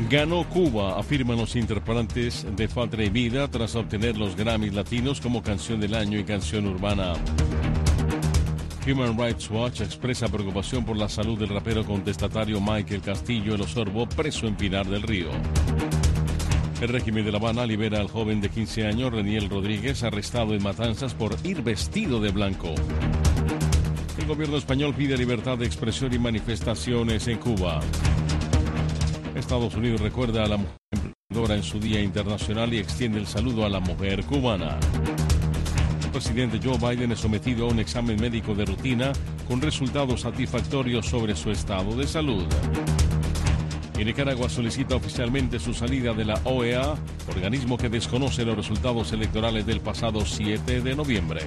Ganó Cuba, afirman los interpretantes de Patria y Vida tras obtener los Grammys Latinos como Canción del Año y Canción Urbana. Human Rights Watch expresa preocupación por la salud del rapero contestatario Michael Castillo El Osorbo, preso en Pinar del Río. El régimen de La Habana libera al joven de 15 años, Reniel Rodríguez, arrestado en Matanzas por ir vestido de blanco. El gobierno español pide libertad de expresión y manifestaciones en Cuba. Estados Unidos recuerda a la mujer emprendedora en su Día Internacional y extiende el saludo a la mujer cubana. El presidente Joe Biden es sometido a un examen médico de rutina con resultados satisfactorios sobre su estado de salud. Y Nicaragua solicita oficialmente su salida de la OEA, organismo que desconoce los resultados electorales del pasado 7 de noviembre.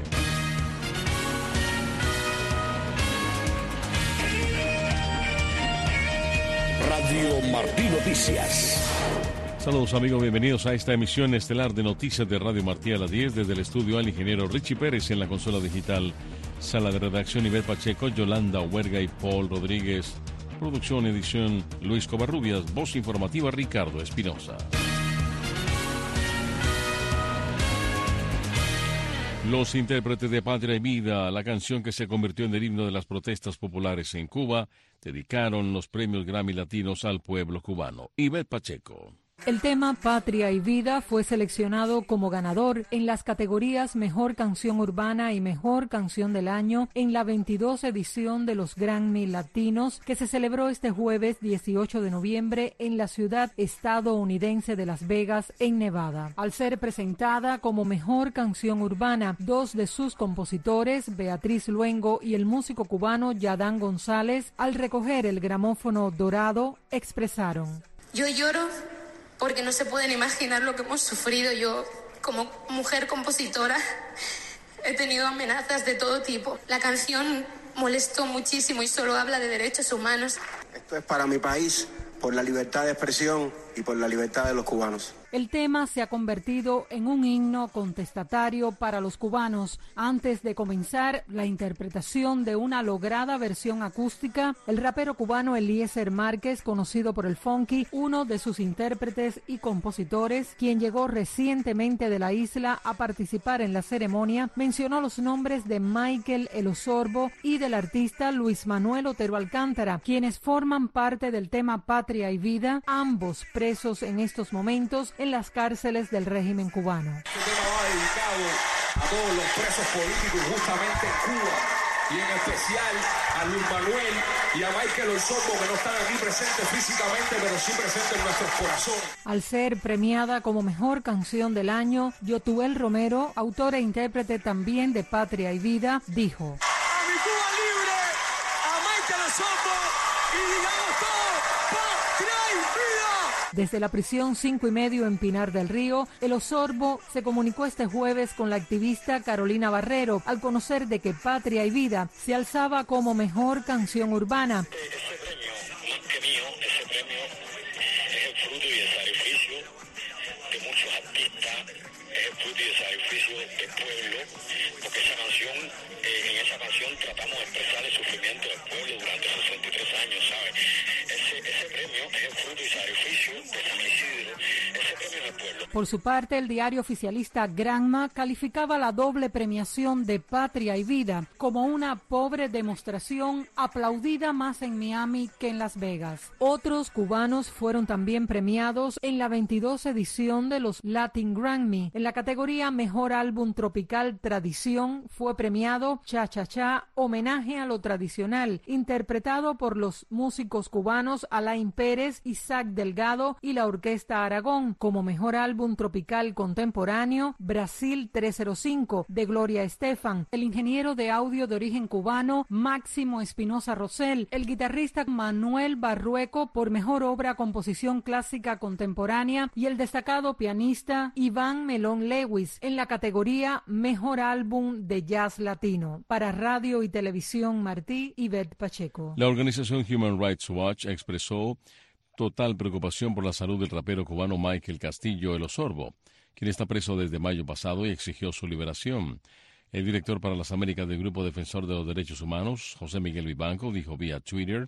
Radio Martí Noticias. Saludos amigos, bienvenidos a esta emisión estelar de Noticias de Radio Martí a las 10 desde el estudio al ingeniero Richie Pérez en la consola digital, sala de redacción Ivette Pacheco, Yolanda Huerga y Paul Rodríguez, producción, edición Luis Covarrubias, voz informativa Ricardo Espinosa. Los intérpretes de Patria y Vida, la canción que se convirtió en el himno de las protestas populares en Cuba, dedicaron los premios Grammy Latinos al pueblo cubano. Ivette Pacheco. El tema Patria y Vida fue seleccionado como ganador en las categorías Mejor Canción Urbana y Mejor Canción del Año en la 22 edición de los Grammy Latinos que se celebró este jueves 18 de noviembre en la ciudad estadounidense de Las Vegas, en Nevada. Al ser presentada como Mejor Canción Urbana, dos de sus compositores, Beatriz Luengo y el músico cubano Yadán González, al recoger el gramófono dorado, expresaron: Yo lloro porque no se pueden imaginar lo que hemos sufrido. Yo, como mujer compositora, he tenido amenazas de todo tipo. La canción molestó muchísimo y solo habla de derechos humanos. Esto es para mi país, por la libertad de expresión y por la libertad de los cubanos. El tema se ha convertido en un himno contestatario para los cubanos. Antes de comenzar la interpretación de una lograda versión acústica, el rapero cubano Eliezer Márquez, conocido por el Funky, uno de sus intérpretes y compositores, quien llegó recientemente de la isla a participar en la ceremonia, mencionó los nombres de Michael El Osorbo y del artista Luis Manuel Otero Alcántara, quienes forman parte del tema Patria y Vida, ambos presos en estos momentos en las cárceles del régimen cubano. Este tema va dedicado a todos los presos políticos justamente en Cuba y en especial a Luis Manuel y a Michael El Osorbo, que no están aquí presentes físicamente, pero sí presentes en nuestros corazones. Al ser premiada como Mejor Canción del Año, Yotuel Romero, autor e intérprete también de Patria y Vida, dijo: ¡A mi Cuba libre! ¡A Michael El Osorbo! ¡Y digamos todo! ¡Patria y Vida! Desde la prisión 5 y medio en Pinar del Río, El Osorbo se comunicó este jueves con la activista Carolina Barrero al conocer de que Patria y Vida se alzaba como Mejor Canción Urbana. Ese premio, más que mío, ese premio es el fruto y el sacrificio de muchos artistas, es el fruto y el sacrificio del pueblo, porque esa canción, en esa canción tratamos de expresar el sufrimiento del pueblo durante 63 años, ¿sabes? Ese premio es el fruto y sacrificio de San Isidro, ese premio es el pueblo. Por su parte, el diario oficialista Granma calificaba la doble premiación de Patria y Vida como una pobre demostración aplaudida más en Miami que en Las Vegas. Otros cubanos fueron también premiados en la 22 edición de los Latin Grammy. En la categoría Mejor Álbum Tropical Tradición fue premiado Cha Cha Cha, homenaje a lo tradicional, interpretado por los músicos cubanos Alain Pérez, Isaac Delgado y la Orquesta Aragón. Como Mejor Álbum Tropical Contemporáneo, Brasil 305, de Gloria Estefan, el ingeniero de audio de origen cubano Máximo Espinosa Rosell, el guitarrista Manuel Barrueco por Mejor Obra Composición Clásica Contemporánea y el destacado pianista Iván Melón Lewis en la categoría Mejor Álbum de Jazz Latino. Para Radio y Televisión Martí, Ivette Pacheco. La organización Human Rights Watch expresó total preocupación por la salud del rapero cubano Michael Castillo El Osorbo, quien está preso desde mayo pasado y exigió su liberación. El director para las Américas del Grupo Defensor de los Derechos Humanos, José Miguel Vivanco, dijo vía Twitter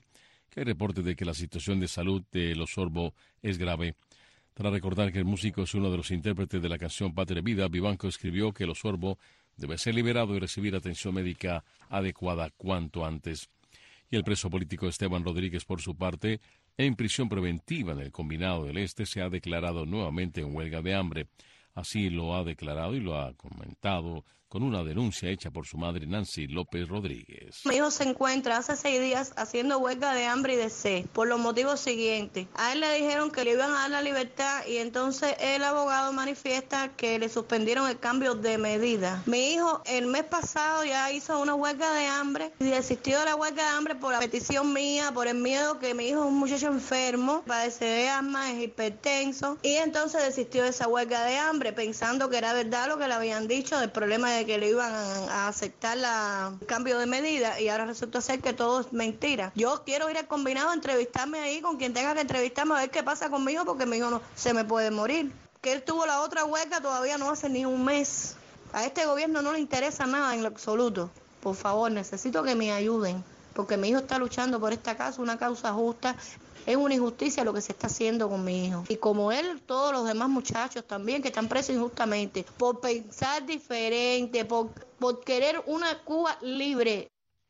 que hay reportes de que la situación de salud de Los Osorbo es grave. Tras recordar que el músico es uno de los intérpretes de la canción Patria Vida, Vivanco escribió que Los Osorbo debe ser liberado y recibir atención médica adecuada cuanto antes. Y el preso político Esteban Rodríguez, por su parte, en prisión preventiva en el Combinado del Este, se ha declarado nuevamente en huelga de hambre. Así lo ha declarado y lo ha comentado con una denuncia hecha por su madre Nancy López Rodríguez. Mi hijo se encuentra hace 6 días haciendo huelga de hambre y de sed por los motivos siguientes. A él le dijeron que le iban a dar la libertad y entonces el abogado manifiesta que le suspendieron el cambio de medida. Mi hijo el mes pasado ya hizo una huelga de hambre y desistió de la huelga de hambre por la petición mía, por el miedo que mi hijo es un muchacho enfermo, padece de asma, es hipertenso, y entonces desistió de esa huelga de hambre pensando que era verdad lo que le habían dicho del problema de que le iban a aceptar el cambio de medida, y ahora resulta ser que todo es mentira. Yo quiero ir al Combinado a entrevistarme ahí con quien tenga que entrevistarme a ver qué pasa conmigo, porque mi hijo no se me puede morir. Que él tuvo la otra huelga todavía no hace ni un mes. A este gobierno no le interesa nada en lo absoluto. Por favor, necesito que me ayuden, porque mi hijo está luchando por esta causa, una causa justa. Es una injusticia lo que se está haciendo con mi hijo. Y como él, todos los demás muchachos también que están presos injustamente, por pensar diferente, por querer una Cuba libre.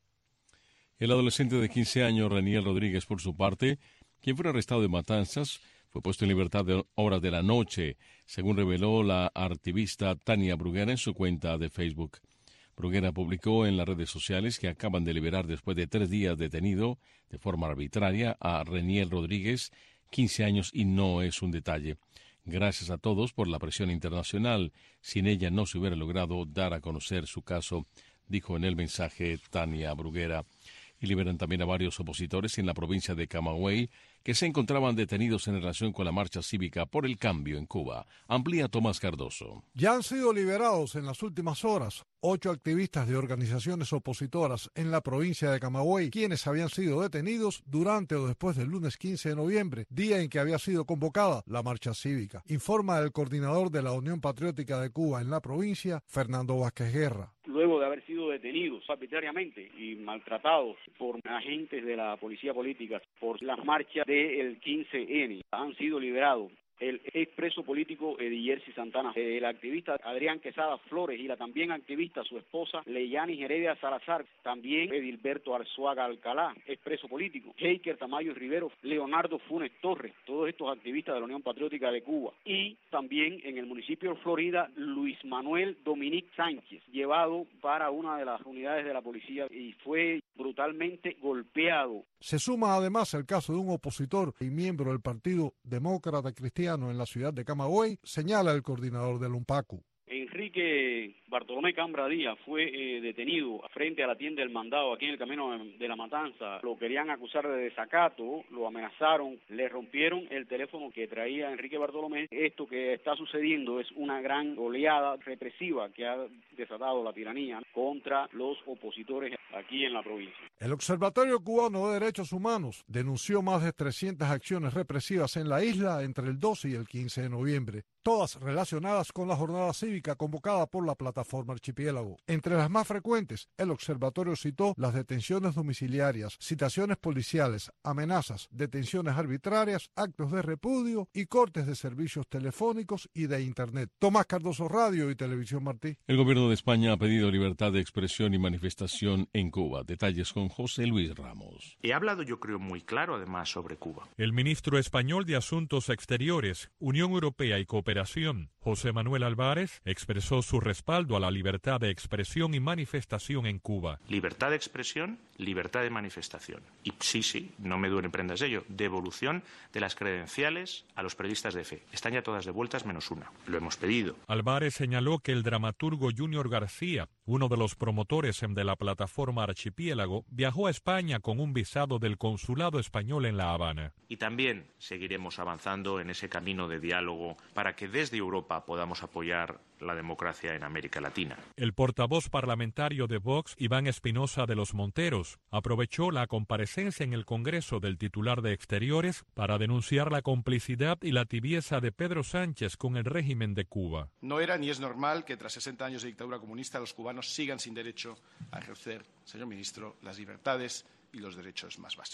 El adolescente de 15 años, Reniel Rodríguez, por su parte, quien fue arrestado de Matanzas, fue puesto en libertad de horas de la noche, según reveló la activista Tania Bruguera en su cuenta de Facebook. Bruguera publicó en las redes sociales que acaban de liberar después de 3 días detenido de forma arbitraria a Reniel Rodríguez, 15 años, y no es un detalle. Gracias a todos por la presión internacional. Sin ella no se hubiera logrado dar a conocer su caso, dijo en el mensaje Tania Bruguera. Y liberan también a varios opositores en la provincia de Camagüey que se encontraban detenidos en relación con la marcha cívica por el cambio en Cuba. Amplía Tomás Cardoso. Ya han sido liberados en las últimas horas 8 activistas de organizaciones opositoras en la provincia de Camagüey, quienes habían sido detenidos durante o después del lunes 15 de noviembre, día en que había sido convocada la marcha cívica. Informa el coordinador de la Unión Patriótica de Cuba en la provincia, Fernando Vázquez Guerra. Luego de haber sido detenidos arbitrariamente y maltratados por agentes de la policía política por las marchas del 15N, han sido liberados el expreso político Ediliersi Santana, el activista Adrián Quesada Flores y la también activista su esposa Leyanis Heredia Salazar, también Edilberto Arzuaga Alcalá, expreso político, Heiker Tamayo Rivero, Leonardo Funes Torres, todos estos activistas de la Unión Patriótica de Cuba. Y también en el municipio de Florida, Luis Manuel Dominic Sánchez, llevado para una de las unidades de la policía y fue brutalmente golpeado. Se suma además el caso de un opositor y miembro del Partido Demócrata Cristiano en la ciudad de Camagüey, señala el coordinador del UNPACU. Enrique Bartolomé Cambra Díaz fue detenido frente a la tienda del Mandado aquí en el camino de la Matanza. Lo querían acusar de desacato, lo amenazaron, le rompieron el teléfono que traía Enrique Bartolomé. Esto que está sucediendo es una gran oleada represiva que ha desatado la tiranía contra los opositores aquí en la provincia. El Observatorio Cubano de Derechos Humanos denunció más de 300 acciones represivas en la isla entre el 12 y el 15 de noviembre, todas relacionadas con la jornada cívica convocada por la plataforma Archipiélago. Entre las más frecuentes, el observatorio citó las detenciones domiciliarias, citaciones policiales, amenazas, detenciones arbitrarias, actos de repudio y cortes de servicios telefónicos y de Internet. Tomás Cardoso, Radio y Televisión Martí. El gobierno de España ha pedido libertad de expresión y manifestación en Cuba. Detalles con José Luis Ramos. He hablado, yo creo, muy claro además sobre Cuba. El ministro español de Asuntos Exteriores, Unión Europea y Cooperación, José Manuel Álvarez, expresó su respaldo a la libertad de expresión y manifestación en Cuba. Libertad de expresión, libertad de manifestación. Y sí, no me duelen prendas de ello, devolución de las credenciales a los periodistas de fe. Están ya todas devueltas menos una. Lo hemos pedido. Álvarez señaló que el dramaturgo Junior García, uno de los promotores de la plataforma Archipiélago, viajó a España con un visado del consulado español en La Habana. Y también seguiremos avanzando en ese camino de diálogo para que desde Europa podamos apoyar la democracia en América Latina. El portavoz parlamentario de Vox, Iván Espinosa de los Monteros, aprovechó la comparecencia en el Congreso del titular de Exteriores para denunciar la complicidad y la tibieza de Pedro Sánchez con el régimen de Cuba. No era ni es normal que tras 60 años de dictadura comunista los cubanos sigan sin derecho a ejercer, señor ministro, las libertades y los derechos más básicos.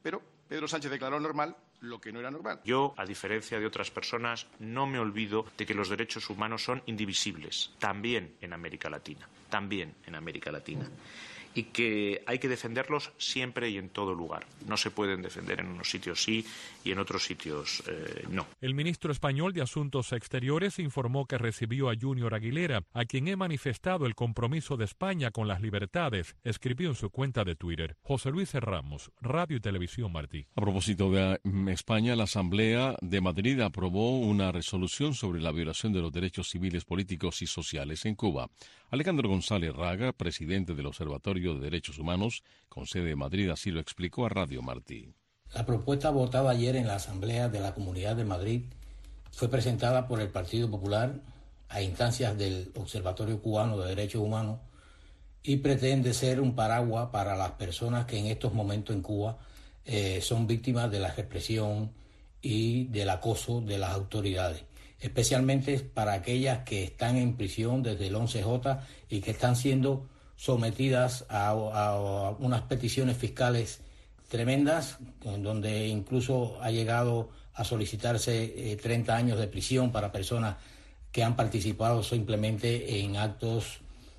pero Pedro Sánchez declaró normal lo que no era normal. Yo, a diferencia de otras personas, no me olvido de que los derechos humanos son indivisibles, también en América Latina, y que hay que defenderlos siempre y en todo lugar. No se pueden defender en unos sitios sí y en otros sitios no. El ministro español de Asuntos Exteriores informó que recibió a Junior Aguilera, a quien he manifestado el compromiso de España con las libertades, escribió en su cuenta de Twitter. José Luis Ramos, Radio y Televisión Martí. A propósito de España, la Asamblea de Madrid aprobó una resolución sobre la violación de los derechos civiles, políticos y sociales en Cuba. Alejandro González Raga, presidente del Observatorio de Derechos Humanos, con sede en Madrid, así lo explicó a Radio Martí. La propuesta votada ayer en la Asamblea de la Comunidad de Madrid fue presentada por el Partido Popular a instancias del Observatorio Cubano de Derechos Humanos y pretende ser un paraguas para las personas que en estos momentos en Cuba son víctimas de la represión y del acoso de las autoridades, especialmente para aquellas que están en prisión desde el 11J y que están siendo sometidas a unas peticiones fiscales tremendas, en donde incluso ha llegado a solicitarse 30 años de prisión para personas que han participado simplemente en actos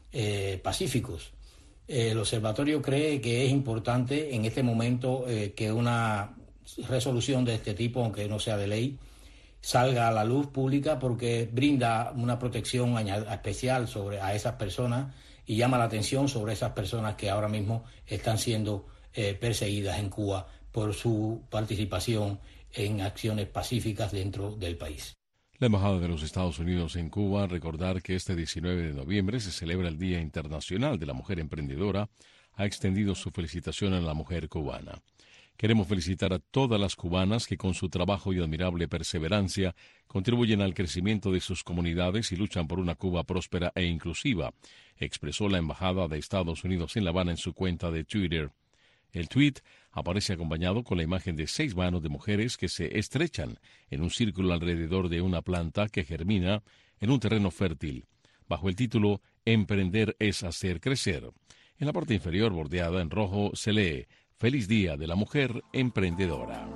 pacíficos. El observatorio cree que es importante en este momento que una resolución de este tipo, aunque no sea de ley, salga a la luz pública porque brinda una protección especial a esas personas y llama la atención sobre esas personas que ahora mismo están siendo perseguidas en Cuba por su participación en acciones pacíficas dentro del país. La Embajada de los Estados Unidos en Cuba recordar que este 19 de noviembre se celebra el Día Internacional de la Mujer Emprendedora, ha extendido su felicitación a la mujer cubana. Queremos felicitar a todas las cubanas que con su trabajo y admirable perseverancia contribuyen al crecimiento de sus comunidades y luchan por una Cuba próspera e inclusiva, expresó la Embajada de Estados Unidos en La Habana en su cuenta de Twitter. El tuit aparece acompañado con la imagen de 6 manos de mujeres que se estrechan en un círculo alrededor de una planta que germina en un terreno fértil, bajo el título «Emprender es hacer crecer». En la parte inferior, bordeada en rojo, se lee «Feliz Día de la Mujer Emprendedora».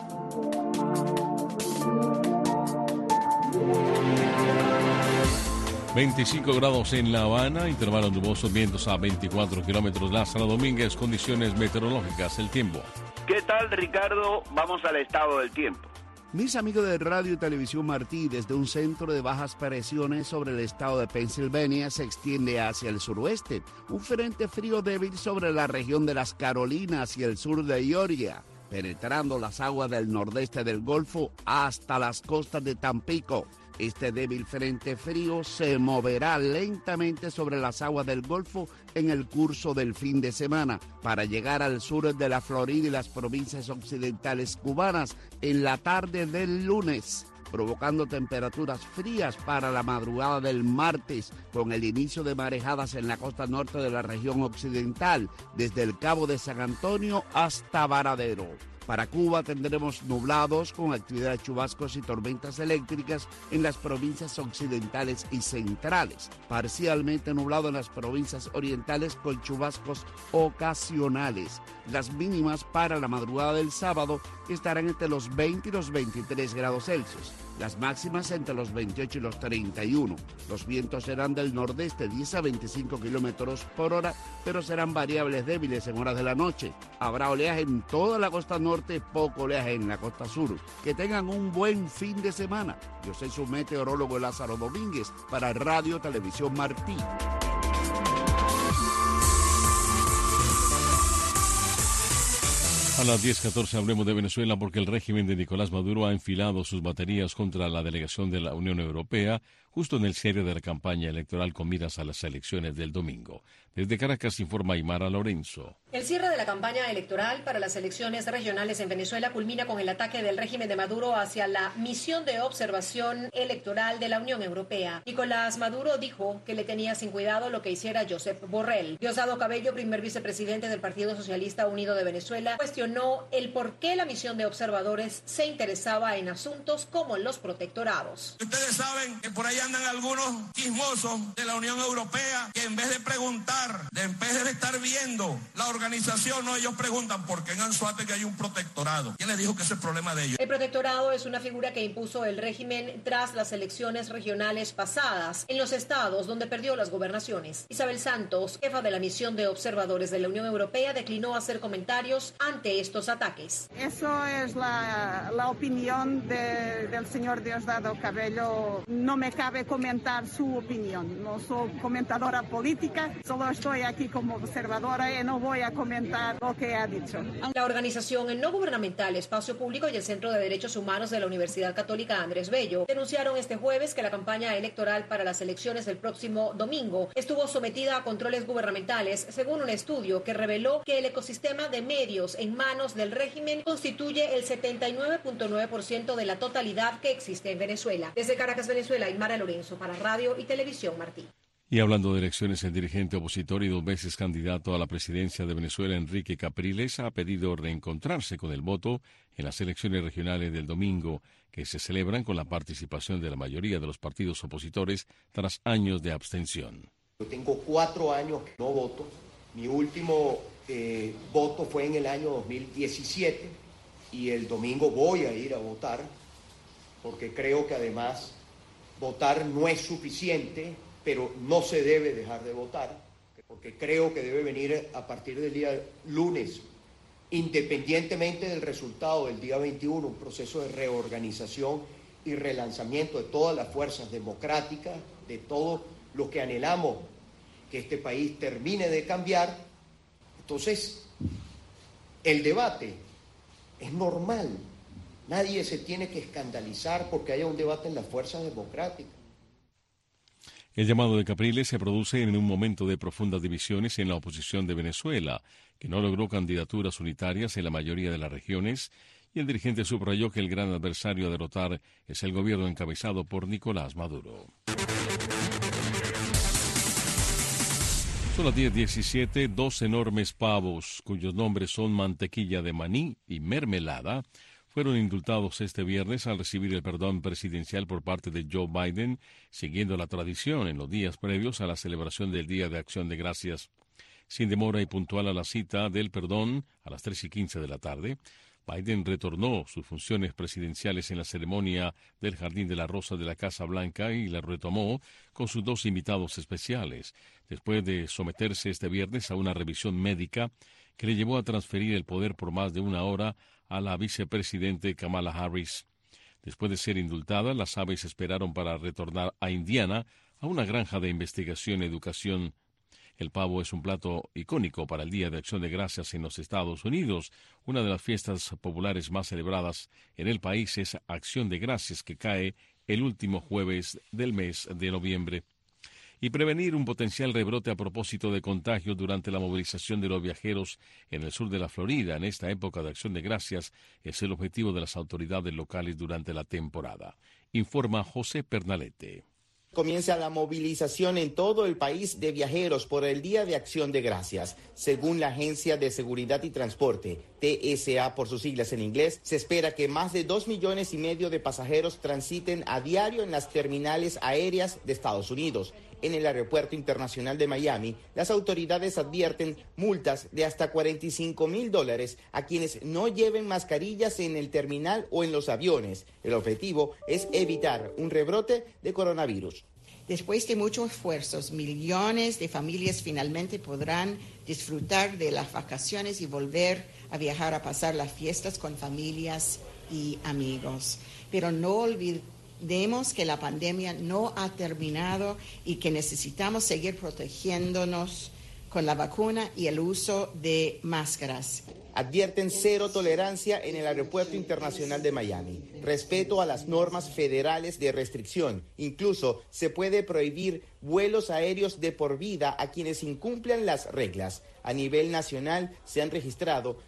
...25 grados en La Habana, intervalos nubosos, vientos a 24 kilómetros. Lázaro Domínguez, condiciones meteorológicas, el tiempo. ¿Qué tal, Ricardo? Vamos al estado del tiempo. Mis amigos de Radio y Televisión Martí, desde un centro de bajas presiones sobre el estado de Pensilvania se extiende hacia el suroeste. Un frente frío débil sobre la región de las Carolinas y el sur de Georgia, penetrando las aguas del nordeste del Golfo hasta las costas de Tampico. Este débil frente frío se moverá lentamente sobre las aguas del Golfo en el curso del fin de semana para llegar al sur de la Florida y las provincias occidentales cubanas en la tarde del lunes, provocando temperaturas frías para la madrugada del martes, con el inicio de marejadas en la costa norte de la región occidental, desde el Cabo de San Antonio hasta Varadero. Para Cuba tendremos nublados con actividad de chubascos y tormentas eléctricas en las provincias occidentales y centrales. Parcialmente nublado en las provincias orientales con chubascos ocasionales. Las mínimas para la madrugada del sábado estarán entre los 20 y los 23 grados Celsius. Las máximas entre los 28 y los 31. Los vientos serán del nordeste 10 a 25 kilómetros por hora, pero serán variables débiles en horas de la noche. Habrá oleaje en toda la costa norte, poco oleaje en la costa sur. Que tengan un buen fin de semana. Yo soy su meteorólogo Lázaro Domínguez para Radio Televisión Martí. A las 10:14 hablemos de Venezuela porque el régimen de Nicolás Maduro ha enfilado sus baterías contra la delegación de la Unión Europea justo en el cierre de la campaña electoral con miras a las elecciones del domingo. Desde Caracas informa Aymara Lorenzo. El cierre de la campaña electoral para las elecciones regionales en Venezuela culmina con el ataque del régimen de Maduro hacia la misión de observación electoral de la Unión Europea. Nicolás Maduro dijo que le tenía sin cuidado lo que hiciera Josep Borrell. Diosdado Cabello, primer vicepresidente del Partido Socialista Unido de Venezuela, cuestionó el por qué la misión de observadores se interesaba en asuntos como los protectorados. Ustedes saben que por allá andan algunos chismosos de la Unión Europea que en vez de preguntar, en vez de estar viendo la organización, no, ellos preguntan por qué en Anzoátegui hay un protectorado. ¿Quién les dijo que ese es el problema de ellos? El protectorado es una figura que impuso el régimen tras las elecciones regionales pasadas en los estados donde perdió las gobernaciones. Isabel Santos, jefa de la misión de observadores de la Unión Europea, declinó hacer comentarios ante estos ataques. Eso es la opinión del señor Diosdado Cabello. No me cabe comentar su opinión. No soy comentadora política, solo estoy aquí como observadora y no voy a comentar lo que ha dicho. La organización no gubernamental Espacio Público y el Centro de Derechos Humanos de la Universidad Católica Andrés Bello denunciaron este jueves que la campaña electoral para las elecciones del próximo domingo estuvo sometida a controles gubernamentales, según un estudio que reveló que el ecosistema de medios en manos del régimen constituye el 79.9% de la totalidad que existe en Venezuela. Desde Caracas, Venezuela, Aymara Lorenzo para Radio y Televisión Martí. Y hablando de elecciones, el dirigente opositor y 2 veces candidato a la presidencia de Venezuela, Enrique Capriles, ha pedido reencontrarse con el voto en las elecciones regionales del domingo, que se celebran con la participación de la mayoría de los partidos opositores tras años de abstención. Yo tengo 4 años que no voto. Mi último voto fue en el año 2017 y el domingo voy a ir a votar porque creo que además votar no es suficiente, pero no se debe dejar de votar, porque creo que debe venir a partir del día lunes, independientemente del resultado del día 21, un proceso de reorganización y relanzamiento de todas las fuerzas democráticas, de todo lo que anhelamos que este país termine de cambiar. Entonces, el debate es normal. Nadie se tiene que escandalizar porque haya un debate en las fuerzas democráticas. El llamado de Capriles se produce en un momento de profundas divisiones en la oposición de Venezuela, que no logró candidaturas unitarias en la mayoría de las regiones, y el dirigente subrayó que el gran adversario a derrotar es el gobierno encabezado por Nicolás Maduro. Son las 10:17, 2 enormes pavos, cuyos nombres son mantequilla de maní y mermelada, fueron indultados este viernes al recibir el perdón presidencial por parte de Joe Biden, siguiendo la tradición en los días previos a la celebración del Día de Acción de Gracias. Sin demora y puntual a la cita del perdón, a las 3:15 de la tarde, Biden retornó sus funciones presidenciales en la ceremonia del Jardín de la Rosa de la Casa Blanca y la retomó con sus 2 invitados especiales, después de someterse este viernes a una revisión médica que le llevó a transferir el poder por más de 1 hora a la vicepresidente Kamala Harris. Después de ser indultada, las aves esperaron para retornar a Indiana, a una granja de investigación y educación. El pavo es un plato icónico para el Día de Acción de Gracias en los Estados Unidos. Una de las fiestas populares más celebradas en el país es Acción de Gracias, que cae el último jueves del mes de noviembre. Y prevenir un potencial rebrote a propósito de contagios durante la movilización de los viajeros en el sur de la Florida en esta época de Acción de Gracias es el objetivo de las autoridades locales durante la temporada. Informa José Pernalete. Comienza la movilización en todo el país de viajeros por el Día de Acción de Gracias. Según la Agencia de Seguridad y Transporte, TSA por sus siglas en inglés, se espera que más de 2,5 millones de pasajeros transiten a diario en las terminales aéreas de Estados Unidos. En el Aeropuerto Internacional de Miami, las autoridades advierten multas de hasta $45,000 a quienes no lleven mascarillas en el terminal o en los aviones. El objetivo es evitar un rebrote de coronavirus. Después de muchos esfuerzos, millones de familias finalmente podrán disfrutar de las vacaciones y volver a viajar a pasar las fiestas con familias y amigos. Pero no olvidemos que la pandemia no ha terminado y que necesitamos seguir protegiéndonos con la vacuna y el uso de máscaras. Advierten 0 tolerancia en el Aeropuerto Internacional de Miami. Respeto a las normas federales de restricción. Incluso se puede prohibir vuelos aéreos de por vida a quienes incumplan las reglas. A nivel nacional se han registrado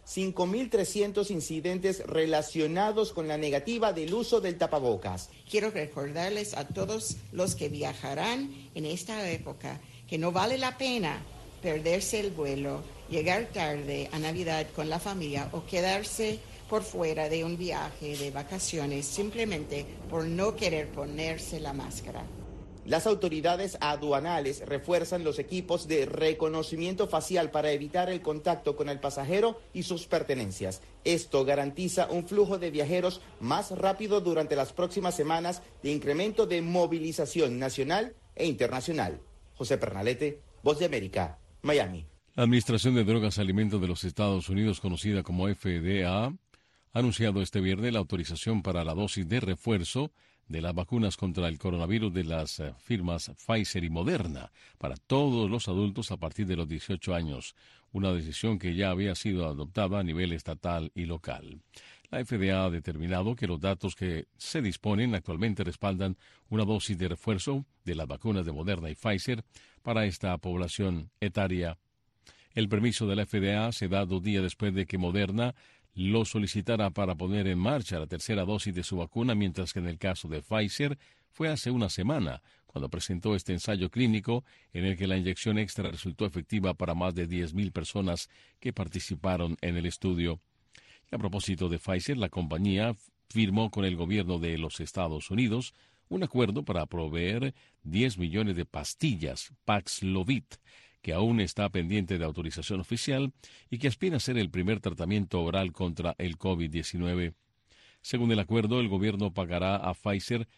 5.300 incidentes relacionados con la negativa del uso del tapabocas. Quiero recordarles a todos los que viajarán en esta época que no vale la pena perderse el vuelo, llegar tarde a Navidad con la familia o quedarse por fuera de un viaje de vacaciones simplemente por no querer ponerse la máscara. Las autoridades aduanales refuerzan los equipos de reconocimiento facial para evitar el contacto con el pasajero y sus pertenencias. Esto garantiza un flujo de viajeros más rápido durante las próximas semanas de incremento de movilización nacional e internacional. José Pernalete, Voz de América, Miami. La Administración de Drogas y Alimentos de los Estados Unidos, conocida como FDA, ha anunciado este viernes la autorización para la dosis de refuerzo de las vacunas contra el coronavirus de las firmas Pfizer y Moderna para todos los adultos a partir de los 18 años, una decisión que ya había sido adoptada a nivel estatal y local. La FDA ha determinado que los datos que se disponen actualmente respaldan una dosis de refuerzo de las vacunas de Moderna y Pfizer para esta población etaria. El permiso de la FDA se da 2 días después de que Moderna lo solicitara para poner en marcha la tercera dosis de su vacuna, mientras que en el caso de Pfizer fue hace una semana, cuando presentó este ensayo clínico en el que la inyección extra resultó efectiva para más de 10,000 personas que participaron en el estudio. Y a propósito de Pfizer, la compañía firmó con el gobierno de los Estados Unidos un acuerdo para proveer 10 millones de pastillas Paxlovid, que aún está pendiente de autorización oficial y que aspira a ser el primer tratamiento oral contra el COVID-19. Según el acuerdo, el gobierno pagará a Pfizer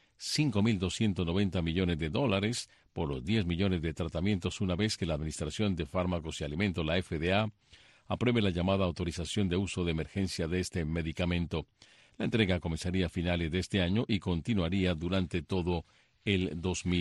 $5.290 millones por los 10 millones de tratamientos una vez que la Administración de Fármacos y Alimentos, la FDA, apruebe la llamada autorización de uso de emergencia de este medicamento. La entrega comenzaría a finales de este año y continuaría durante todo el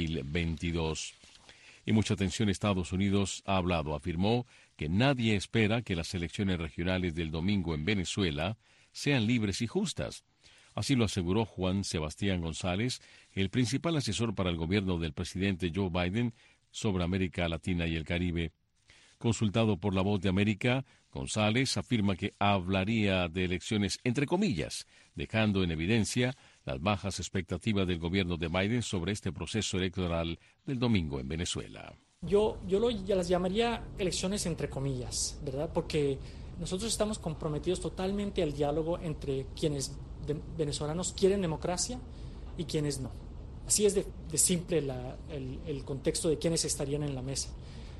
2022. Y mucha atención, Estados Unidos afirmó que nadie espera que las elecciones regionales del domingo en Venezuela sean libres y justas. Así lo aseguró Juan Sebastián González, el principal asesor para el gobierno del presidente Joe Biden sobre América Latina y el Caribe. Consultado por La Voz de América, González afirma que hablaría de elecciones entre comillas, dejando en evidencia las bajas expectativas del gobierno de Biden sobre este proceso electoral del domingo en Venezuela. Yo las llamaría elecciones entre comillas, ¿verdad? Porque nosotros estamos comprometidos totalmente al diálogo entre quienes venezolanos quieren democracia y quienes no. Así es de simple el contexto de quienes estarían en la mesa.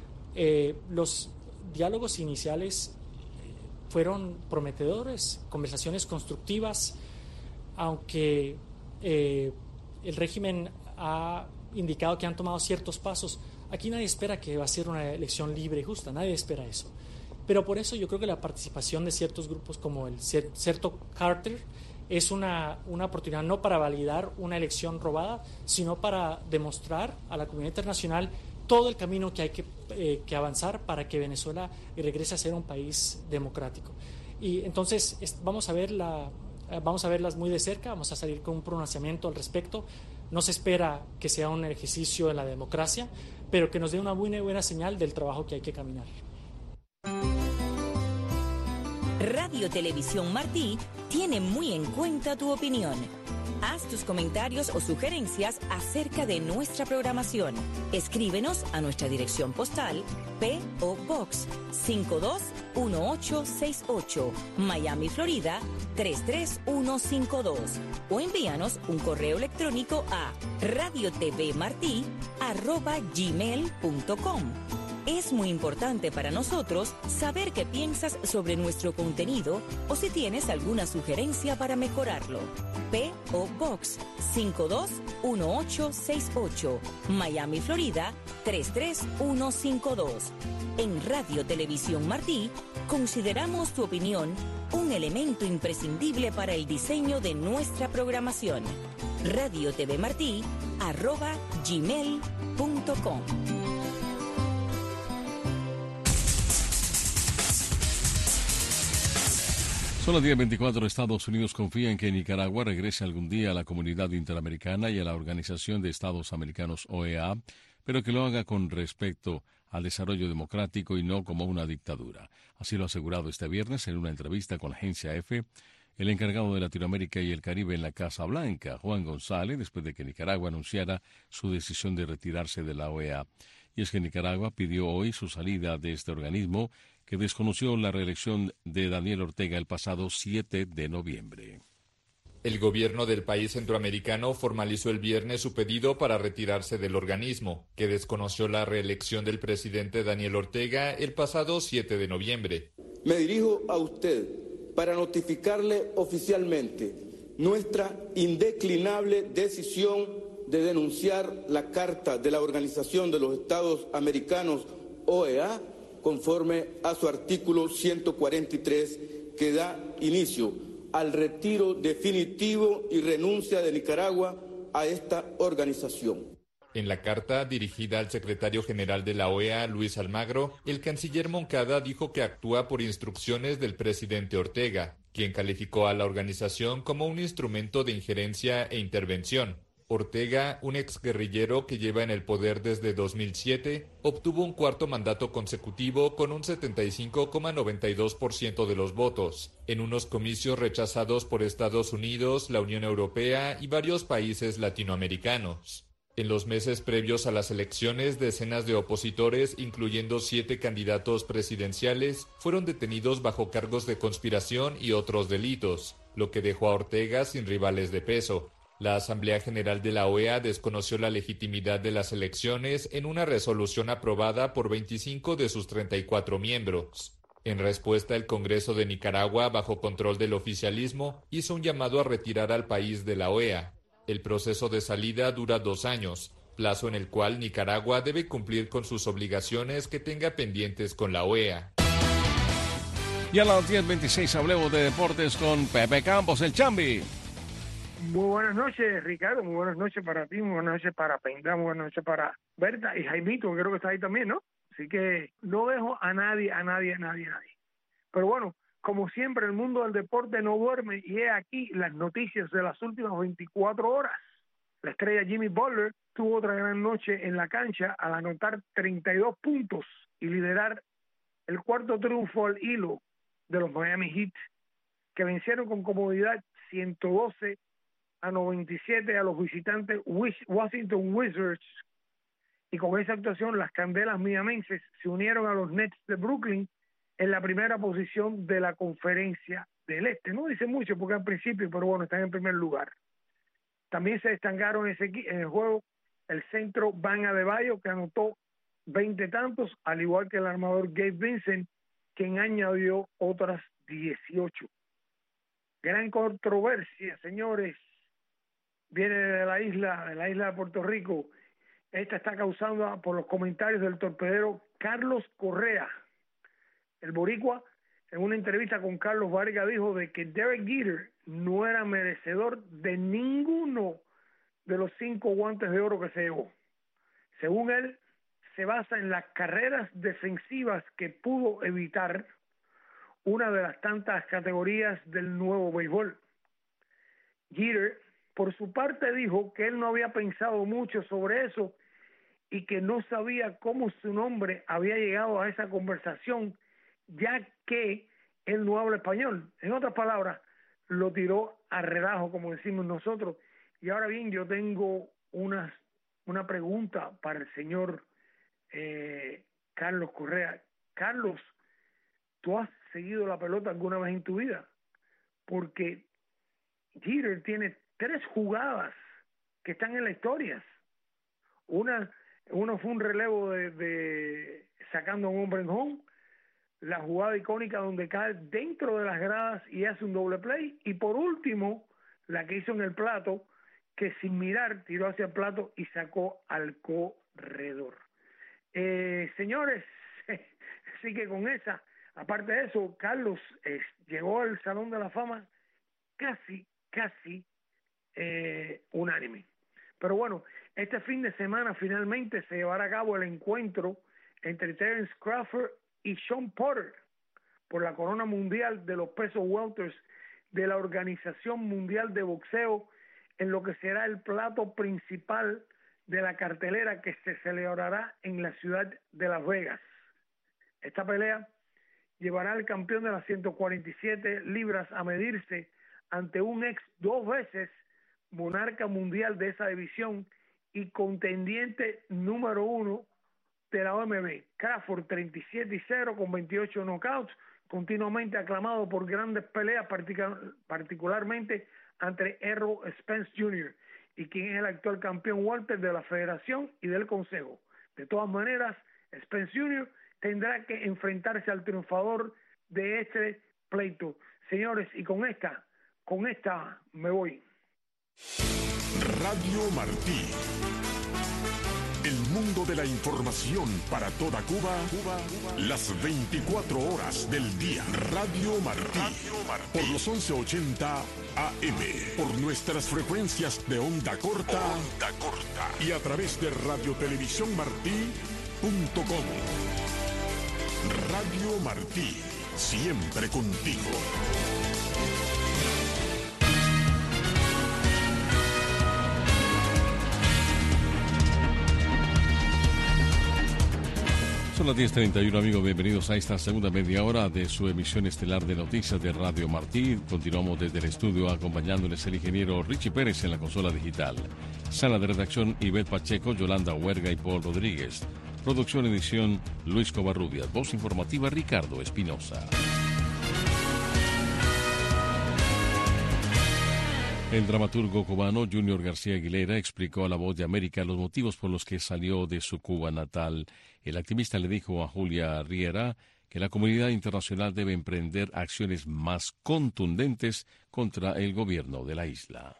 Los diálogos iniciales fueron prometedores, conversaciones constructivas, aunque el régimen ha indicado que han tomado ciertos pasos. Aquí nadie espera que va a ser una elección libre y justa, nadie espera eso. Pero por eso yo creo que la participación de ciertos grupos como el Certo Carter es una oportunidad no para validar una elección robada, sino para demostrar a la comunidad internacional todo el camino que hay que avanzar para que Venezuela regrese a ser un país democrático. Y entonces vamos a verlas muy de cerca, vamos a salir con un pronunciamiento al respecto. No se espera que sea un ejercicio en la democracia, pero que nos dé una muy buena señal del trabajo que hay que caminar. Radio Televisión Martí tiene muy en cuenta tu opinión. Haz tus comentarios o sugerencias acerca de nuestra programación. Escríbenos a nuestra dirección postal P.O. Box 521868, Miami, Florida 33152, o envíanos un correo electrónico a radiotvmarti@gmail.com. Es muy importante para nosotros saber qué piensas sobre nuestro contenido o si tienes alguna sugerencia para mejorarlo. P.O. Box 521868, Miami, Florida 33152. En Radio Televisión Martí consideramos tu opinión un elemento imprescindible para el diseño de nuestra programación. radiotvmarti@gmail.com. Son las 10:24. Estados Unidos confía en que Nicaragua regrese algún día a la comunidad interamericana y a la Organización de Estados Americanos, OEA, pero que lo haga con respecto al desarrollo democrático y no como una dictadura. Así lo ha asegurado este viernes en una entrevista con la agencia EFE el encargado de Latinoamérica y el Caribe en la Casa Blanca, Juan González, después de que Nicaragua anunciara su decisión de retirarse de la OEA. Y es que Nicaragua pidió hoy su salida de este organismo, que desconoció la reelección de Daniel Ortega el pasado 7 de noviembre. El gobierno del país centroamericano formalizó el viernes su pedido para retirarse del organismo, que desconoció la reelección del presidente Daniel Ortega el pasado 7 de noviembre. Me dirijo a usted para notificarle oficialmente nuestra indeclinable decisión de denunciar la Carta de la Organización de los Estados Americanos, OEA, conforme a su artículo 143, que da inicio al retiro definitivo y renuncia de Nicaragua a esta organización. En la carta dirigida al secretario general de la OEA, Luis Almagro, el canciller Moncada dijo que actúa por instrucciones del presidente Ortega, quien calificó a la organización como un instrumento de injerencia e intervención. Ortega, un exguerrillero que lleva en el poder desde 2007, obtuvo un cuarto mandato consecutivo con un 75,92% de los votos, en unos comicios rechazados por Estados Unidos, la Unión Europea y varios países latinoamericanos. En los meses previos a las elecciones, decenas de opositores, incluyendo 7 candidatos presidenciales, fueron detenidos bajo cargos de conspiración y otros delitos, lo que dejó a Ortega sin rivales de peso. La Asamblea General de la OEA desconoció la legitimidad de las elecciones en una resolución aprobada por 25 de sus 34 miembros. En respuesta, el Congreso de Nicaragua, bajo control del oficialismo, hizo un llamado a retirar al país de la OEA. El proceso de salida dura 2 años, plazo en el cual Nicaragua debe cumplir con sus obligaciones que tenga pendientes con la OEA. Y a las 10:26 hablemos de deportes con Pepe Campos, el Chambi. Muy buenas noches, Ricardo. Muy buenas noches para ti, muy buenas noches para Pendá, muy buenas noches para Berta y Jaimito, que creo que está ahí también, ¿no? Así que no dejo a nadie. Pero bueno, como siempre, el mundo del deporte no duerme y he aquí las noticias de las últimas 24 horas. La estrella Jimmy Butler tuvo otra gran noche en la cancha al anotar 32 puntos y liderar el cuarto triunfo al hilo de los Miami Heat, que vencieron con comodidad 112-97 a los visitantes Washington Wizards, y con esa actuación las candelas miamenses se unieron a los Nets de Brooklyn en la primera posición de la Conferencia del Este. No dice mucho porque al principio, pero bueno, están en primer lugar. También se destacaron en el juego el centro Bam Adebayo, que anotó 20 tantos, al igual que el armador Gabe Vincent, quien añadió otras 18. Gran controversia, señores, viene de la isla de Puerto Rico. Esta está causada por los comentarios del torpedero Carlos Correa. El boricua, en una entrevista con Carlos Vargas, dijo de que Derek Jeter no era merecedor de ninguno de los 5 guantes de oro que se llevó. Según él, se basa en las carreras defensivas que pudo evitar, una de las tantas categorías del nuevo béisbol. Jeter, por su parte, dijo que él no había pensado mucho sobre eso y que no sabía cómo su nombre había llegado a esa conversación, ya que él no habla español. En otras palabras, lo tiró a relajo, como decimos nosotros. Y ahora bien, yo tengo una pregunta para el señor Carlos Correa. Carlos, ¿tú has seguido la pelota alguna vez en tu vida? Porque Jeter tiene 3 jugadas que están en la historia. Uno fue un relevo de sacando a un hombre en home, la jugada icónica donde cae dentro de las gradas y hace un doble play, y por último, la que hizo en el plato, que sin mirar tiró hacia el plato y sacó al corredor. Señores, así que con esa, aparte de eso, Carlos llegó al Salón de la Fama casi unánime. Pero bueno, este fin de semana finalmente se llevará a cabo el encuentro entre Terence Crawford y Sean Porter por la corona mundial de los pesos welters de la Organización Mundial de Boxeo, en lo que será el plato principal de la cartelera que se celebrará en la ciudad de Las Vegas. Esta pelea llevará al campeón de las 147 libras a medirse ante un ex 2 veces monarca mundial de esa división y contendiente número 1 de la OMB. Crawford 37-0 con 28 knockouts, continuamente aclamado por grandes peleas, particularmente ante Errol Spence Jr. y quien es el actual campeón welter de la Federación y del Consejo. De todas maneras, Spence Jr. tendrá que enfrentarse al triunfador de este pleito. Señores, y con esta me voy. Radio Martí. El mundo de la información para toda Cuba, las 24 horas del día. Radio Martí. Por los 1180 AM. Por nuestras frecuencias de onda corta. Y a través de radiotelevisiónmartí.com. Radio Martí. Siempre contigo. Son las 10:31, amigos. Bienvenidos a esta segunda media hora de su emisión estelar de noticias de Radio Martí. Continuamos desde el estudio acompañándoles el ingeniero Richie Pérez en la consola digital. Sala de redacción Ivette Pacheco, Yolanda Huerga y Paul Rodríguez. Producción y edición Luis Covarrubias. Voz informativa Ricardo Espinosa. El dramaturgo cubano Junior García Aguilera explicó a La Voz de América los motivos por los que salió de su Cuba natal. El activista le dijo a Julia Riera que la comunidad internacional debe emprender acciones más contundentes contra el gobierno de la isla.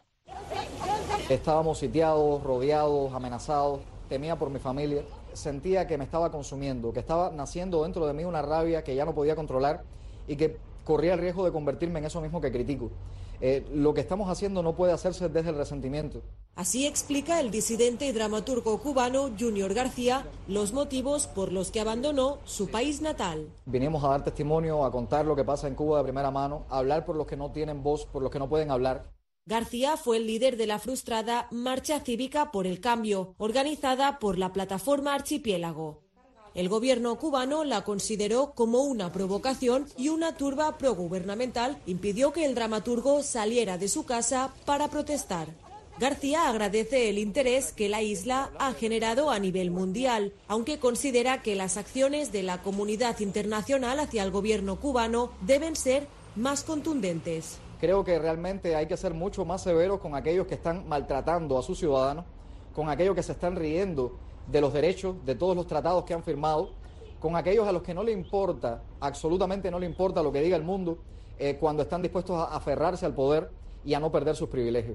Estábamos sitiados, rodeados, amenazados. Temía por mi familia. Sentía que me estaba consumiendo, que estaba naciendo dentro de mí una rabia que ya no podía controlar y que corría el riesgo de convertirme en eso mismo que critico. Lo que estamos haciendo no puede hacerse desde el resentimiento. Así explica el disidente y dramaturgo cubano Junior García los motivos por los que abandonó su país natal. Vinimos a dar testimonio, a contar lo que pasa en Cuba de primera mano, a hablar por los que no tienen voz, por los que no pueden hablar. García fue el líder de la frustrada Marcha Cívica por el Cambio, organizada por la plataforma Archipiélago. El gobierno cubano la consideró como una provocación y una turba progubernamental impidió que el dramaturgo saliera de su casa para protestar. García agradece el interés que la isla ha generado a nivel mundial, aunque considera que las acciones de la comunidad internacional hacia el gobierno cubano deben ser más contundentes. Creo que realmente hay que ser mucho más severos con aquellos que están maltratando a sus ciudadanos, con aquellos que se están riendo de los derechos, de todos los tratados que han firmado, con aquellos a los que no le importa, absolutamente no le importa lo que diga el mundo, cuando están dispuestos a aferrarse al poder y a no perder sus privilegios.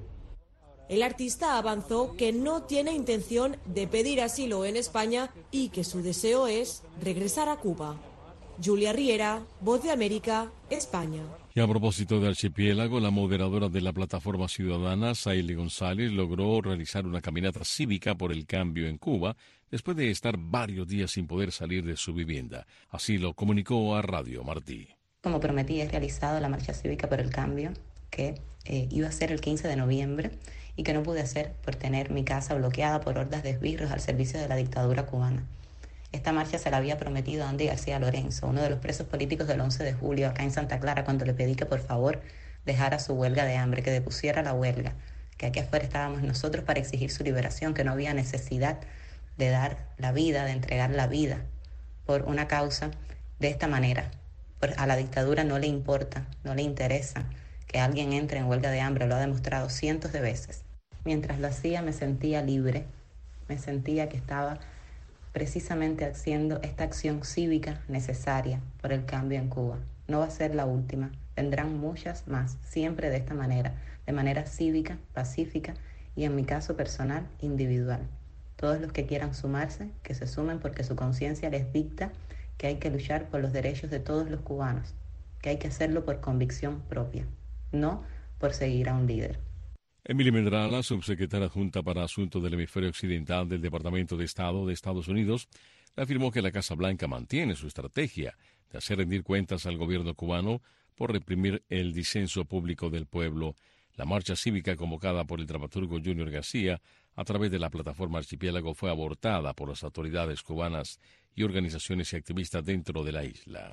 El artista avanzó que no tiene intención de pedir asilo en España y que su deseo es regresar a Cuba. Julia Riera, Voz de América, España. Y a propósito de Archipiélago, la moderadora de la plataforma ciudadana, Saile González, logró realizar una caminata cívica por el cambio en Cuba después de estar varios días sin poder salir de su vivienda. Así lo comunicó a Radio Martí. Como prometí, he realizado la marcha cívica por el cambio, que iba a ser el 15 de noviembre y que no pude hacer por tener mi casa bloqueada por hordas de esbirros al servicio de la dictadura cubana. Esta marcha se la había prometido a Andy García Lorenzo, uno de los presos políticos del 11 de julio acá en Santa Clara, cuando le pedí que por favor dejara su huelga de hambre, que depusiera la huelga, que aquí afuera estábamos nosotros para exigir su liberación, que no había necesidad de dar la vida, de entregar la vida por una causa de esta manera. A la dictadura no le importa, no le interesa que alguien entre en huelga de hambre, lo ha demostrado cientos de veces. Mientras lo hacía me sentía libre, me sentía que estaba precisamente haciendo esta acción cívica necesaria por el cambio en Cuba. No va a ser la última, vendrán muchas más, siempre de esta manera, de manera cívica, pacífica y en mi caso personal, individual. Todos los que quieran sumarse, que se sumen porque su conciencia les dicta que hay que luchar por los derechos de todos los cubanos, que hay que hacerlo por convicción propia, no por seguir a un líder. Emily Medrano, subsecretaria adjunta para Asuntos del Hemisferio Occidental del Departamento de Estado de Estados Unidos, afirmó que la Casa Blanca mantiene su estrategia de hacer rendir cuentas al gobierno cubano por reprimir el disenso público del pueblo. La marcha cívica convocada por el dramaturgo Junior García a través de la plataforma Archipiélago fue abortada por las autoridades cubanas y organizaciones y activistas dentro de la isla.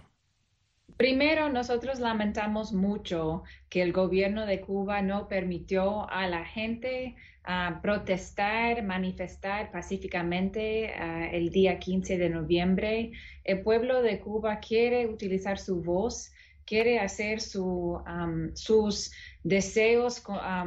Primero, nosotros lamentamos mucho que el gobierno de Cuba no permitió a la gente protestar, manifestar pacíficamente el día 15 de noviembre. El pueblo de Cuba quiere utilizar su voz quiere hacer sus deseos,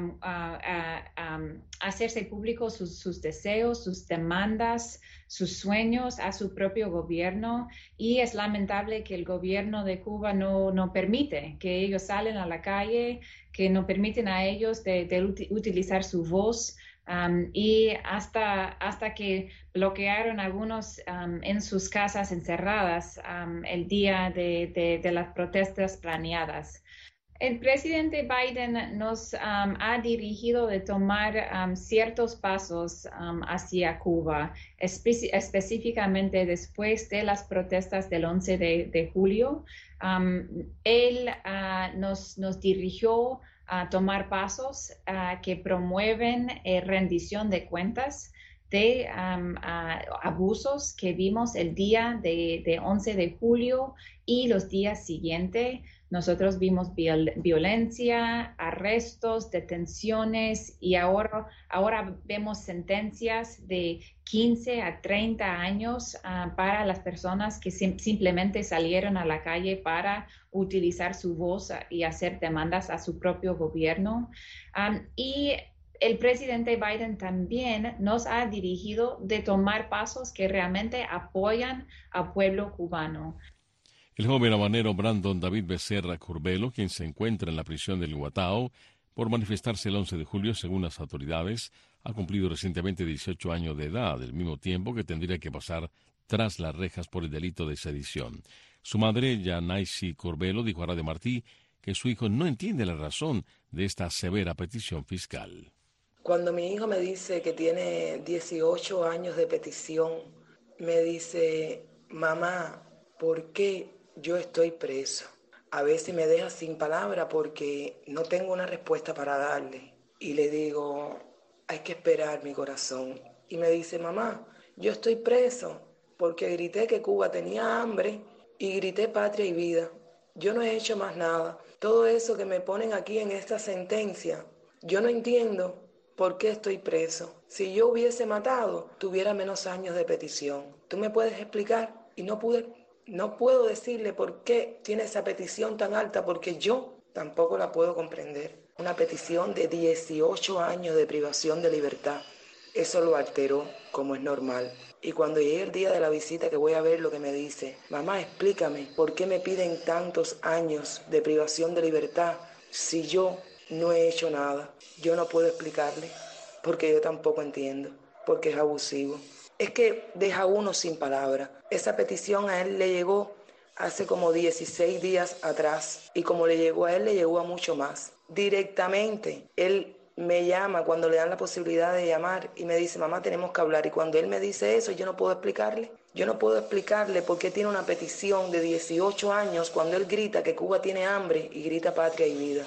hacerse público sus deseos, sus demandas, sus sueños a su propio gobierno, y es lamentable que el gobierno de Cuba no permite que ellos salen a la calle, que no permiten a ellos de utilizar su voz. Y hasta que bloquearon algunos en sus casas encerradas el día de las protestas planeadas. El presidente Biden nos ha dirigido de tomar ciertos pasos hacia Cuba, específicamente después de las protestas del 11 de julio. Él nos dirigió a tomar pasos que promueven rendición de cuentas de abusos que vimos el día de 11 de julio y los días siguientes. Nosotros vimos violencia, arrestos, detenciones, y ahora vemos sentencias de 15 a 30 años para las personas que simplemente salieron a la calle para utilizar su voz y hacer demandas a su propio gobierno. Y el presidente Biden también nos ha dirigido de tomar pasos que realmente apoyan al pueblo cubano. El joven habanero Brandon David Becerra Curbelo, quien se encuentra en la prisión del Guatao por manifestarse el 11 de julio, según las autoridades, ha cumplido recientemente 18 años de edad, el mismo tiempo que tendría que pasar tras las rejas por el delito de sedición. Su madre, Yanaisi Curbelo, dijo a Radio Martí que su hijo no entiende la razón de esta severa petición fiscal. Cuando mi hijo me dice que tiene 18 años de petición, me dice, mamá, ¿por qué yo estoy preso? A veces me deja sin palabra porque no tengo una respuesta para darle. Y le digo, hay que esperar, mi corazón. Y me dice, mamá, yo estoy preso porque grité que Cuba tenía hambre y grité patria y vida. Yo no he hecho más nada. Todo eso que me ponen aquí en esta sentencia, yo no entiendo por qué estoy preso. Si yo hubiese matado, tuviera menos años de petición. ¿Tú me puedes explicar? Y no puedo decirle por qué tiene esa petición tan alta, porque yo tampoco la puedo comprender. Una petición de 18 años de privación de libertad. Eso lo alteró, como es normal. Y cuando llegue el día de la visita, que voy a ver lo que me dice, mamá, explícame, ¿por qué me piden tantos años de privación de libertad si yo no he hecho nada? Yo no puedo explicarle, porque yo tampoco entiendo, porque es abusivo. Es que deja uno sin palabras. Esa petición a él le llegó hace como 16 días atrás, y como le llegó a él, le llegó a mucho más. Directamente, él me llama cuando le dan la posibilidad de llamar y me dice, mamá, tenemos que hablar. Y cuando él me dice eso, yo no puedo explicarle. Yo no puedo explicarle por qué tiene una petición de 18 años cuando él grita que Cuba tiene hambre y grita patria y vida.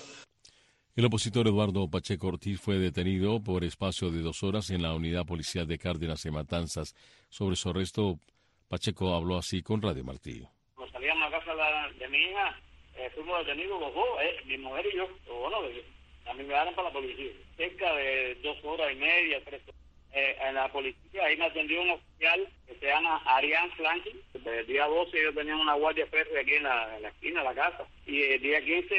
El opositor Eduardo Pacheco Ortiz fue detenido por espacio de 2 horas en la unidad policial de Cárdenas y Matanzas. Sobre su arresto, Pacheco habló así con Radio Martí. Cuando salíamos a casa de mi hija, fuimos detenidos los dos, mi mujer y yo. Bueno, a mí me dieron para la policía. Cerca de 2 horas y media, 3 horas. En la policía, ahí me atendió un oficial que se llama Arián Flanqui. El día 12 ellos tenían una guardia férrea aquí en la esquina de la casa. Y el día 15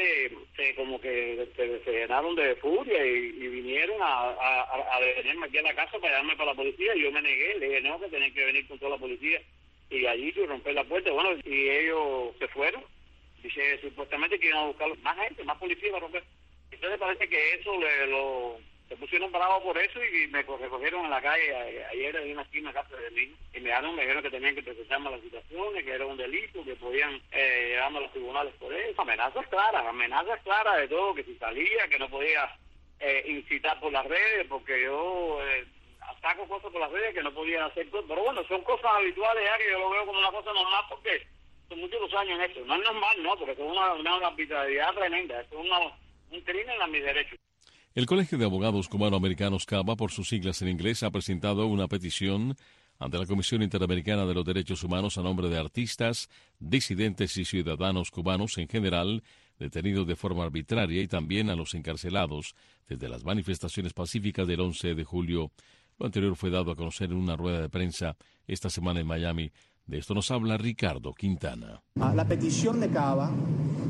se llenaron de furia y vinieron a detenerme aquí en la casa para llevarme para la policía. Y yo me negué, le dije no, que tenían que venir con toda la policía. Y allí yo rompí la puerta, bueno, y ellos se fueron. Dice, supuestamente que iban a buscar más gente, más policía para romper. Entonces parece que eso se pusieron bravos por eso y me recogieron en la calle ayer en una esquina casa de mí y me dijeron que tenían que presentarme las citaciones, que era un delito, que podían llevarme a los tribunales por eso. Amenazas claras de todo, que si salía, que no podía incitar por las redes, porque yo saco cosas por las redes que no podía hacer cosas. Pero bueno, son cosas habituales ya que yo lo veo como una cosa normal porque son muchos los años en esto. No es normal, no, porque es una arbitrariedad tremenda, es un crimen a mis derechos. El Colegio de Abogados Cubano-Americanos CABA, por sus siglas en inglés, ha presentado una petición ante la Comisión Interamericana de los Derechos Humanos a nombre de artistas, disidentes y ciudadanos cubanos en general, detenidos de forma arbitraria, y también a los encarcelados desde las manifestaciones pacíficas del 11 de julio. Lo anterior fue dado a conocer en una rueda de prensa esta semana en Miami. De esto nos habla Ricardo Quintana. La petición de CABA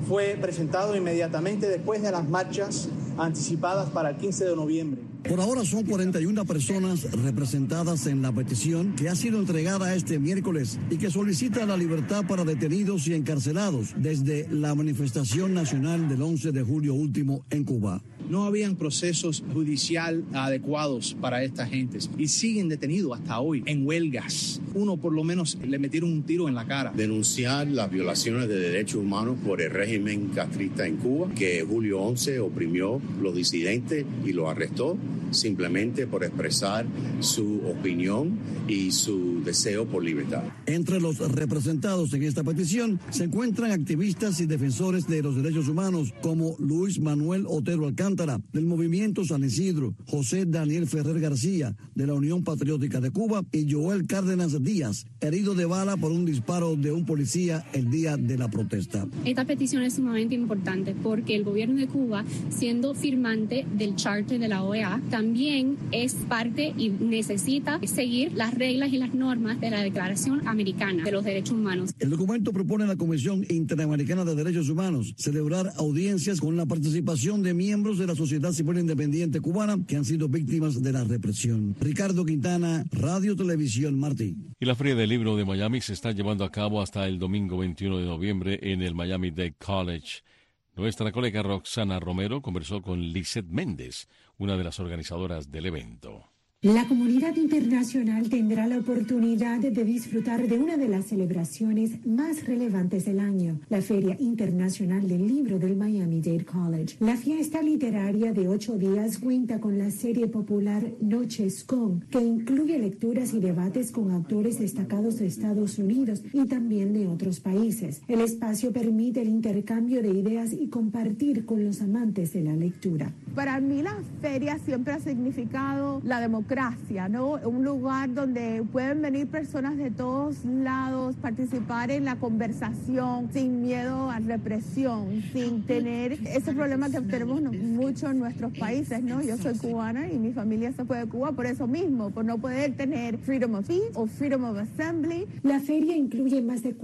fue presentado inmediatamente después de las marchas anticipadas para el 15 de noviembre. Por ahora son 41 personas representadas en la petición que ha sido entregada este miércoles y que solicita la libertad para detenidos y encarcelados desde la manifestación nacional del 11 de julio último en Cuba. No habían procesos judicial adecuados para estas gentes y siguen detenidos hasta hoy en huelgas. Uno por lo menos le metieron un tiro en la cara. Denunciar las violaciones de derechos humanos por el régimen castrista en Cuba, que Julio 11 oprimió los disidentes y los arrestó simplemente por expresar su opinión y su deseo por libertad. Entre los representados en esta petición se encuentran activistas y defensores de los derechos humanos como Luis Manuel Otero Alcántara, del Movimiento San Isidro, José Daniel Ferrer García, de la Unión Patriótica de Cuba, y Joel Cárdenas Díaz, herido de bala por un disparo de un policía el día de la protesta. Esta petición es sumamente importante porque el gobierno de Cuba, siendo firmante del Charter de la OEA, también es parte y necesita seguir las reglas y las normas de la Declaración Americana de los Derechos Humanos. El documento propone a la Comisión Interamericana de Derechos Humanos celebrar audiencias con la participación de miembros de la sociedad civil independiente cubana que han sido víctimas de la represión. Ricardo Quintana, Radio Televisión Martí. Y la Feria del Libro de Miami se está llevando a cabo hasta el domingo 21 de noviembre en el Miami-Dade College. Nuestra colega Roxana Romero conversó con Lizeth Méndez, una de las organizadoras del evento. La comunidad internacional tendrá la oportunidad de disfrutar de una de las celebraciones más relevantes del año, la Feria Internacional del Libro del Miami-Dade College. La fiesta literaria de 8 días cuenta con la serie popular Noches Con, que incluye lecturas y debates con autores destacados de Estados Unidos y también de otros países. El espacio permite el intercambio de ideas y compartir con los amantes de la lectura. Para mí la feria siempre ha significado la democracia, ¿no? Un lugar donde pueden venir personas de todos lados, participar en la conversación sin miedo a represión, sin tener ese problema que tenemos mucho en nuestros países, ¿no? Yo soy cubana y mi familia se fue de Cuba por eso mismo, por no poder tener freedom of speech o freedom of assembly. La feria incluye más de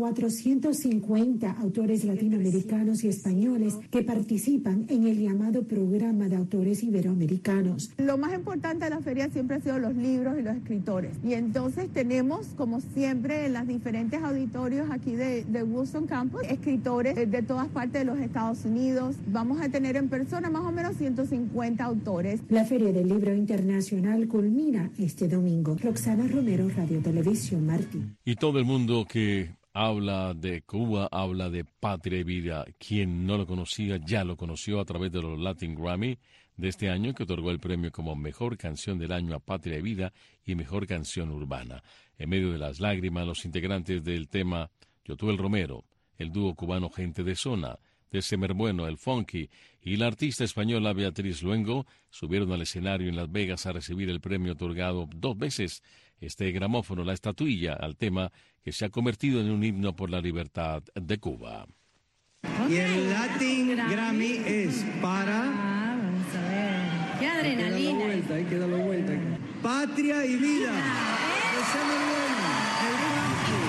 450 autores latinoamericanos y españoles que participan en el llamado Programa de Autores Iberoamericanos. Lo más importante de la feria siempre han sido los libros y los escritores. Y entonces tenemos, como siempre, en los diferentes auditorios aquí de Woodson Campus, escritores de todas partes de los Estados Unidos. Vamos a tener en persona más o menos 150 autores. La Feria del Libro Internacional culmina este domingo. Roxana Romero, Radio Televisión Martí. Y todo el mundo que habla de Cuba, habla de Patria y Vida. Quien no lo conocía, ya lo conoció a través de los Latin Grammy de este año, que otorgó el premio como Mejor Canción del Año a Patria y Vida y Mejor Canción Urbana. En medio de las lágrimas, los integrantes del tema Yotuel Romero, el dúo cubano Gente de Zona, de Semer Bueno, el Funky, y la artista española Beatriz Luengo subieron al escenario en Las Vegas a recibir el premio otorgado 2 veces, este gramófono, la estatuilla, al tema que se ha convertido en un himno por la libertad de Cuba. Y el Latin Grammy es para... Vamos a ver. ¡Qué adrenalina! Hay que darle vuelta. Patria y Vida. De Semer Bueno, el Funky,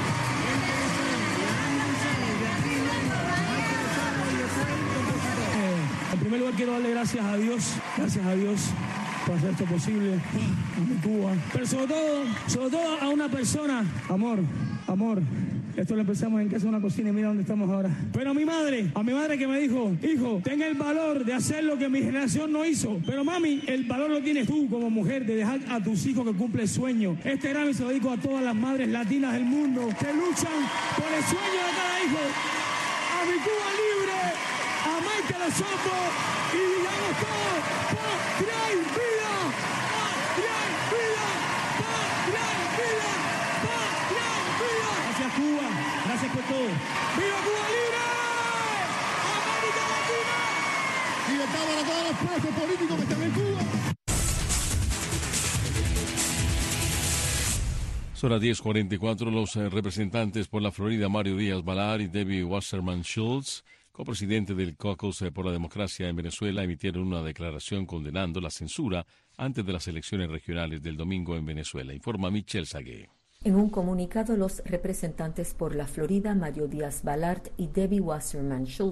En primer lugar quiero darle gracias a Dios por hacer esto posible, a mi Cuba, pero sobre todo a una persona, amor, esto lo empezamos en casa de una cocina y mira dónde estamos ahora, pero a mi madre que me dijo, hijo, ten el valor de hacer lo que mi generación no hizo, pero mami, el valor lo tienes tú como mujer, de dejar a tus hijos que cumplen el sueño. Este Grammy se lo dedico a todas las madres latinas del mundo que luchan por el sueño de cada hijo, a mi Cuba libre, a Michael Osorbo, y digamos todo, patria y vida, patria y vida, patria y vida, patria y vida. Gracias Cuba, gracias por todo. ¡Viva Cuba libre! ¡América Latina! ¡Libertad para todos los presos políticos que están en Cuba! Son las 10:44, los representantes por la Florida, Mario Díaz Balart y Debbie Wasserman Schultz, copresidente del Caucus por la Democracia en Venezuela, emitieron una declaración condenando la censura antes de las elecciones regionales del domingo en Venezuela, informa Michelle Sagué. En un comunicado, los representantes por la Florida, Mario Díaz Balart y Debbie Wasserman Schultz,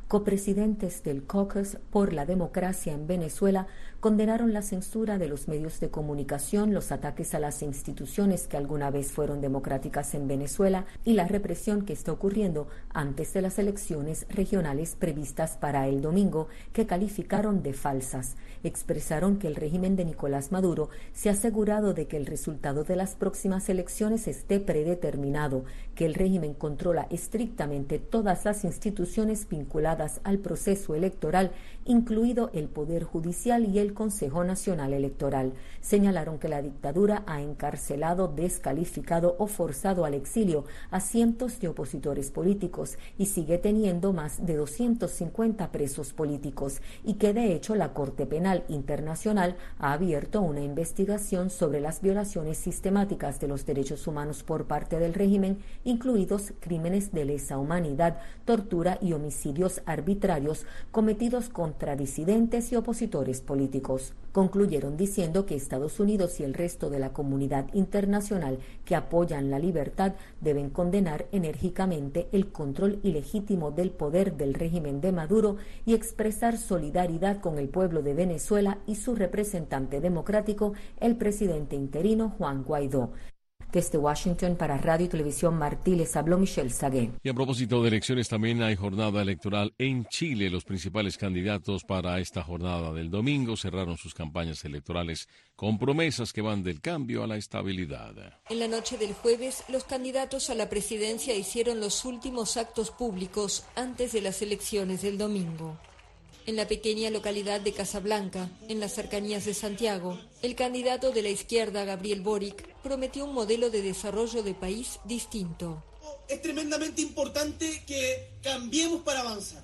copresidentes del Caucus por la Democracia en Venezuela, condenaron la censura de los medios de comunicación, los ataques a las instituciones que alguna vez fueron democráticas en Venezuela y la represión que está ocurriendo antes de las elecciones regionales previstas para el domingo, que calificaron de falsas. Expresaron que el régimen de Nicolás Maduro se ha asegurado de que el resultado de las próximas elecciones esté predeterminado, que el régimen controla estrictamente todas las instituciones vinculadas al proceso electoral, incluido el Poder Judicial y el Consejo Nacional Electoral. Señalaron que la dictadura ha encarcelado, descalificado o forzado al exilio a cientos de opositores políticos y sigue teniendo más de 250 presos políticos, y que de hecho la Corte Penal Internacional ha abierto una investigación sobre las violaciones sistemáticas de los derechos humanos por parte del régimen, incluidos crímenes de lesa humanidad, tortura y homicidios arbitrarios cometidos contra disidentes y opositores políticos. Concluyeron diciendo que Estados Unidos y el resto de la comunidad internacional que apoyan la libertad deben condenar enérgicamente el control ilegítimo del poder del régimen de Maduro y expresar solidaridad con el pueblo de Venezuela y su representante democrático, el presidente interino Juan Guaidó. Desde Washington para Radio y Televisión Martí les habló Michelle Sagué. Y a propósito de elecciones, también hay jornada electoral en Chile. Los principales candidatos para esta jornada del domingo cerraron sus campañas electorales con promesas que van del cambio a la estabilidad. En la noche del jueves, los candidatos a la presidencia hicieron los últimos actos públicos antes de las elecciones del domingo. En la pequeña localidad de Casablanca, en las cercanías de Santiago, el candidato de la izquierda, Gabriel Boric, prometió un modelo de desarrollo de país distinto. Es tremendamente importante que cambiemos para avanzar,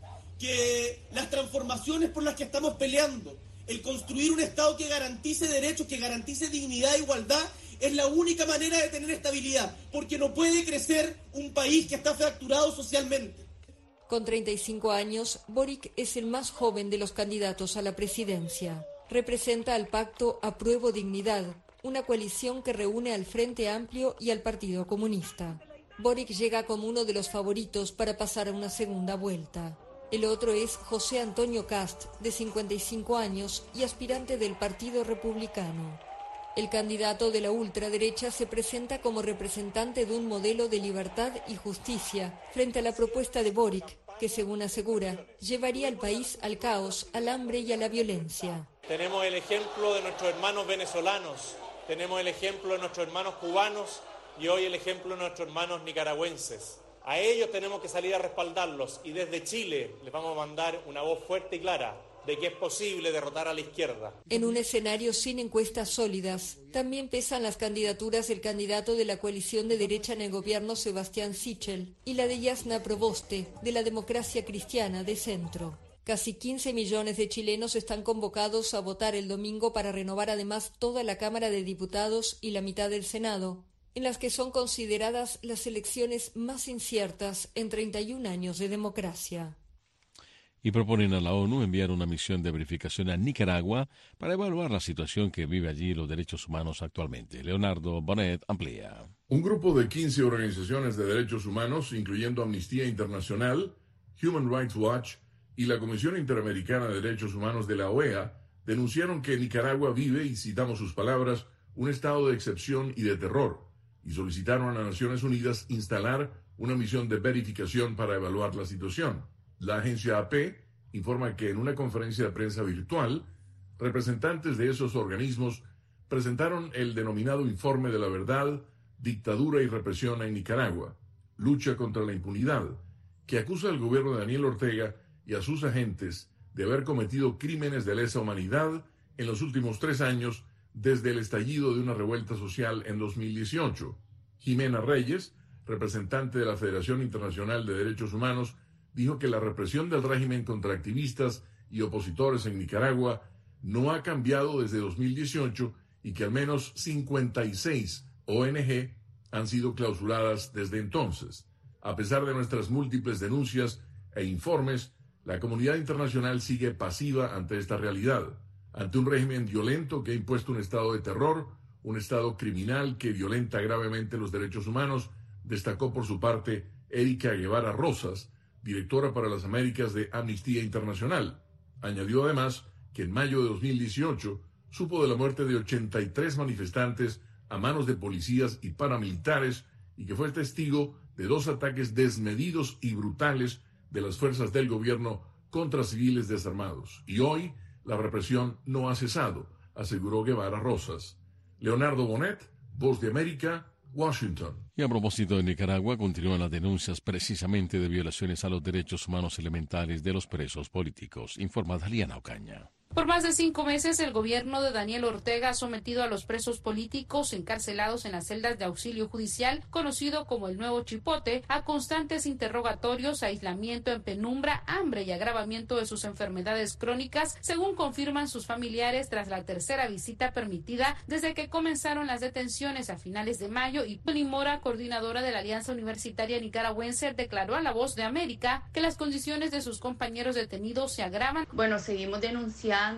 que las transformaciones por las que estamos peleando, el construir un Estado que garantice derechos, que garantice dignidad e igualdad, es la única manera de tener estabilidad, porque no puede crecer un país que está fracturado socialmente. Con 35 años, Boric es el más joven de los candidatos a la presidencia. Representa al pacto Apruebo Dignidad, una coalición que reúne al Frente Amplio y al Partido Comunista. Boric llega como uno de los favoritos para pasar a una segunda vuelta. El otro es José Antonio Kast, de 55 años y aspirante del Partido Republicano. El candidato de la ultraderecha se presenta como representante de un modelo de libertad y justicia frente a la propuesta de Boric, que según asegura, llevaría al país al caos, al hambre y a la violencia. Tenemos el ejemplo de nuestros hermanos venezolanos, tenemos el ejemplo de nuestros hermanos cubanos y hoy el ejemplo de nuestros hermanos nicaragüenses. A ellos tenemos que salir a respaldarlos y desde Chile les vamos a mandar una voz fuerte y clara de que es posible derrotar a la izquierda. En un escenario sin encuestas sólidas, también pesan las candidaturas del candidato de la coalición de derecha en el gobierno, Sebastián Sichel, y la de Yasna Proboste, de la Democracia Cristiana de Centro. Casi 15 millones de chilenos están convocados a votar el domingo para renovar además toda la Cámara de Diputados y la mitad del Senado, en las que son consideradas las elecciones más inciertas en 31 años de democracia. Y proponen a la ONU enviar una misión de verificación a Nicaragua para evaluar la situación que vive allí los derechos humanos actualmente. Leonardo Bonet amplía. Un grupo de 15 organizaciones de derechos humanos, incluyendo Amnistía Internacional, Human Rights Watch y la Comisión Interamericana de Derechos Humanos de la OEA, denunciaron que Nicaragua vive, y citamos sus palabras, un estado de excepción y de terror, y solicitaron a las Naciones Unidas instalar una misión de verificación para evaluar la situación. La agencia AP informa que en una conferencia de prensa virtual, representantes de esos organismos presentaron el denominado Informe de la Verdad, Dictadura y Represión en Nicaragua, lucha contra la impunidad, que acusa al gobierno de Daniel Ortega y a sus agentes de haber cometido crímenes de lesa humanidad en los últimos 3 años desde el estallido de una revuelta social en 2018. Jimena Reyes, representante de la Federación Internacional de Derechos Humanos, dijo que la represión del régimen contra activistas y opositores en Nicaragua no ha cambiado desde 2018 y que al menos 56 ONG han sido clausuradas desde entonces. A pesar de nuestras múltiples denuncias e informes, la comunidad internacional sigue pasiva ante esta realidad, ante un régimen violento que ha impuesto un estado de terror, un estado criminal que violenta gravemente los derechos humanos, destacó por su parte Erika Guevara Rosas, directora para las Américas de Amnistía Internacional. Añadió además que en mayo de 2018 supo de la muerte de 83 manifestantes a manos de policías y paramilitares y que fue testigo de 2 ataques desmedidos y brutales de las fuerzas del gobierno contra civiles desarmados. Y hoy la represión no ha cesado, aseguró Guevara Rosas. Leonardo Bonet, Voz de América, Washington. Y a propósito de Nicaragua, continúan las denuncias precisamente de violaciones a los derechos humanos elementales de los presos políticos, informa Daliana Ocaña. Por más de 5 meses, el gobierno de Daniel Ortega ha sometido a los presos políticos encarcelados en las celdas de auxilio judicial, conocido como el Nuevo Chipote, a constantes interrogatorios, aislamiento en penumbra, hambre y agravamiento de sus enfermedades crónicas, según confirman sus familiares tras la tercera visita permitida desde que comenzaron las detenciones a finales de mayo. Y Tony Mora, coordinadora de la Alianza Universitaria Nicaragüense, declaró a La Voz de América que las condiciones de sus compañeros detenidos se agravan. Bueno, seguimos denunciando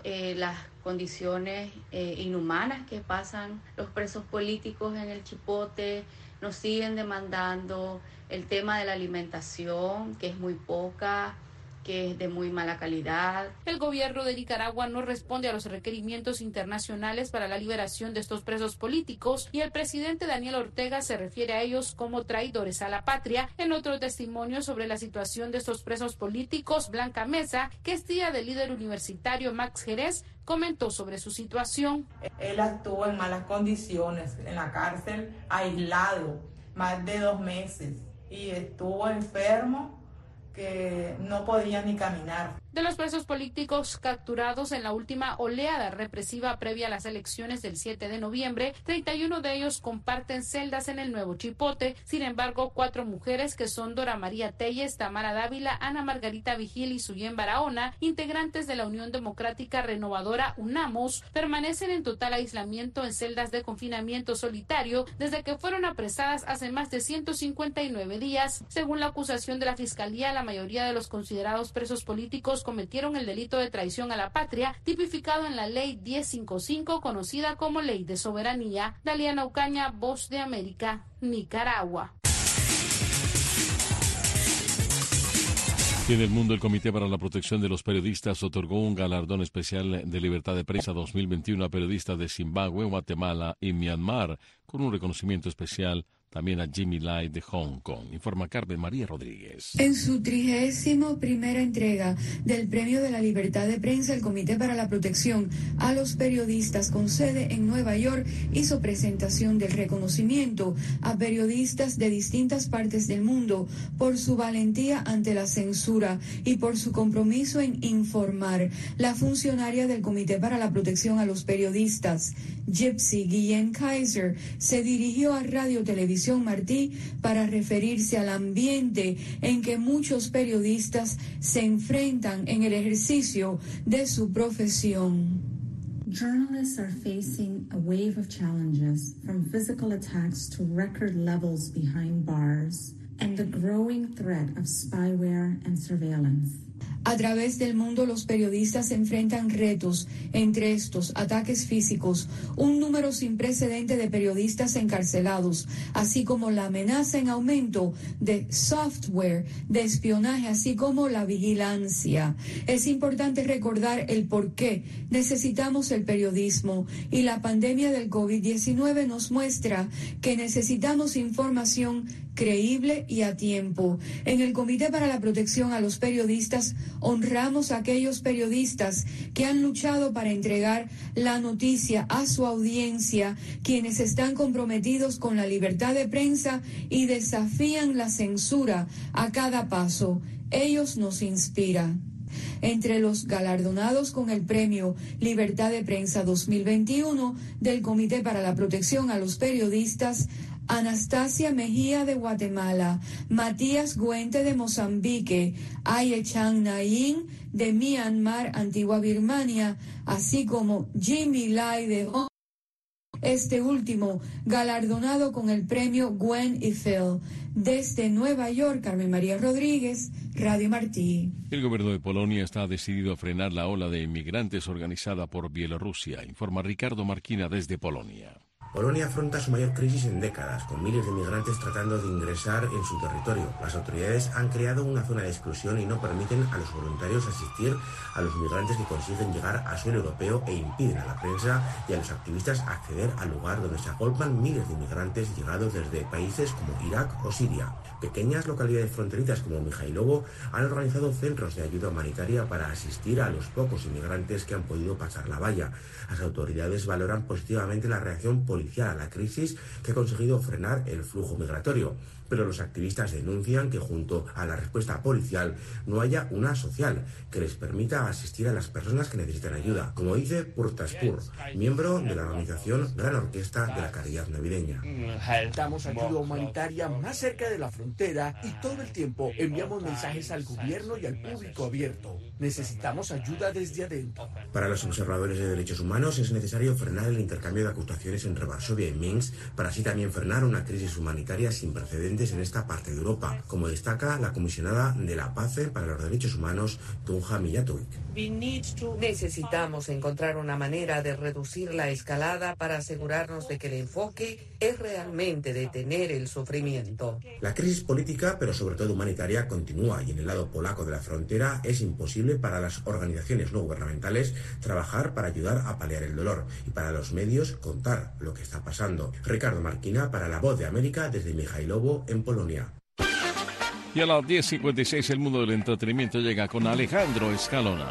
las condiciones inhumanas que pasan los presos políticos en el Chipote. Nos siguen demandando el tema de la alimentación, que es muy poca, que es de muy mala calidad. El gobierno de Nicaragua no responde a los requerimientos internacionales para la liberación de estos presos políticos y el presidente Daniel Ortega se refiere a ellos como traidores a la patria. En otro testimonio sobre la situación de estos presos políticos, Blanca Mesa, que es tía del líder universitario Max Jerez, comentó sobre su situación. Él estuvo en malas condiciones en la cárcel, aislado, más de 2 meses, y estuvo enfermo, que no podía ni caminar. De los presos políticos capturados en la última oleada represiva previa a las elecciones del 7 de noviembre, 31 de ellos comparten celdas en el Nuevo Chipote. Sin embargo, 4 mujeres, que son Dora María Telles, Tamara Dávila, Ana Margarita Vigil y Suyen Barahona, integrantes de la Unión Democrática Renovadora UNAMOS, permanecen en total aislamiento en celdas de confinamiento solitario desde que fueron apresadas hace más de 159 días. Según la acusación de la Fiscalía, la mayoría de los considerados presos políticos cometieron el delito de traición a la patria, tipificado en la Ley 1055, conocida como Ley de Soberanía. Daliana Ocaña, Voz de América, Nicaragua. Y en el mundo, el Comité para la Protección de los Periodistas otorgó un galardón especial de libertad de prensa 2021 a periodistas de Zimbabue, Guatemala y Myanmar, con un reconocimiento especial también a Jimmy Lai de Hong Kong, informa Carmen María Rodríguez. En su 31ª entrega del Premio de la Libertad de Prensa, el Comité para la Protección a los Periodistas, con sede en Nueva York, hizo presentación del reconocimiento a periodistas de distintas partes del mundo por su valentía ante la censura y por su compromiso en informar. La funcionaria del Comité para la Protección a los Periodistas, Gypsy Guillen Kaiser, se dirigió a Radio Televisión Martí para referirse al ambiente en que muchos periodistas se enfrentan en el ejercicio de su profesión. Journalists are facing a wave of challenges, from physical attacks to record levels behind bars, and the growing threat of spyware and surveillance. A través del mundo, los periodistas enfrentan retos, entre estos ataques físicos, un número sin precedente de periodistas encarcelados, así como la amenaza en aumento de software de espionaje, así como la vigilancia. Es importante recordar el por qué necesitamos el periodismo, y la pandemia del COVID-19 nos muestra que necesitamos información creíble y a tiempo. En el Comité para la Protección a los Periodistas honramos a aquellos periodistas que han luchado para entregar la noticia a su audiencia, quienes están comprometidos con la libertad de prensa y desafían la censura a cada paso. Ellos nos inspiran. Entre los galardonados con el Premio Libertad de Prensa 2021 del Comité para la Protección a los Periodistas, Anastasia Mejía de Guatemala, Matías Guente de Mozambique, Ayechan Nayin de Myanmar, Antigua Birmania, así como Jimmy Lai de Hong Kong. Este último galardonado con el premio Gwen Ifill. Desde Nueva York, Carmen María Rodríguez, Radio Martí. El gobierno de Polonia está decidido a frenar la ola de inmigrantes organizada por Bielorrusia, informa Ricardo Marquina desde Polonia. Polonia afronta su mayor crisis en décadas, con miles de migrantes tratando de ingresar en su territorio. Las autoridades han creado una zona de exclusión y no permiten a los voluntarios asistir a los migrantes que consiguen llegar a suelo europeo e impiden a la prensa y a los activistas acceder al lugar donde se agolpan miles de migrantes llegados desde países como Irak o Siria. Pequeñas localidades fronterizas como Mijailovo han organizado centros de ayuda humanitaria para asistir a los pocos inmigrantes que han podido pasar la valla. Las autoridades valoran positivamente la reacción policial a la crisis, que ha conseguido frenar el flujo migratorio. Pero los activistas denuncian que junto a la respuesta policial no haya una social que les permita asistir a las personas que necesitan ayuda, como dice Purtaspur, miembro de la organización Gran Orquesta de la Caridad Navideña. Damos ayuda humanitaria más cerca de la frontera y todo el tiempo enviamos mensajes al gobierno y al público abierto. Necesitamos ayuda desde adentro. Para los observadores de derechos humanos es necesario frenar el intercambio de acusaciones entre Varsovia y Minsk, para así también frenar una crisis humanitaria sin precedentes en esta parte de Europa, como destaca la comisionada de la Paz para los Derechos Humanos, Tunja Mijatovic. Necesitamos encontrar una manera de reducir la escalada para asegurarnos de que el enfoque es realmente detener el sufrimiento. La crisis política, pero sobre todo humanitaria, continúa y en el lado polaco de la frontera es imposible para las organizaciones no gubernamentales trabajar para ayudar a paliar el dolor y para los medios contar lo que está pasando. Ricardo Marquina para La Voz de América desde Mijailovo, en Polonia. Y a las 10:56 el mundo del entretenimiento llega con Alejandro Escalona.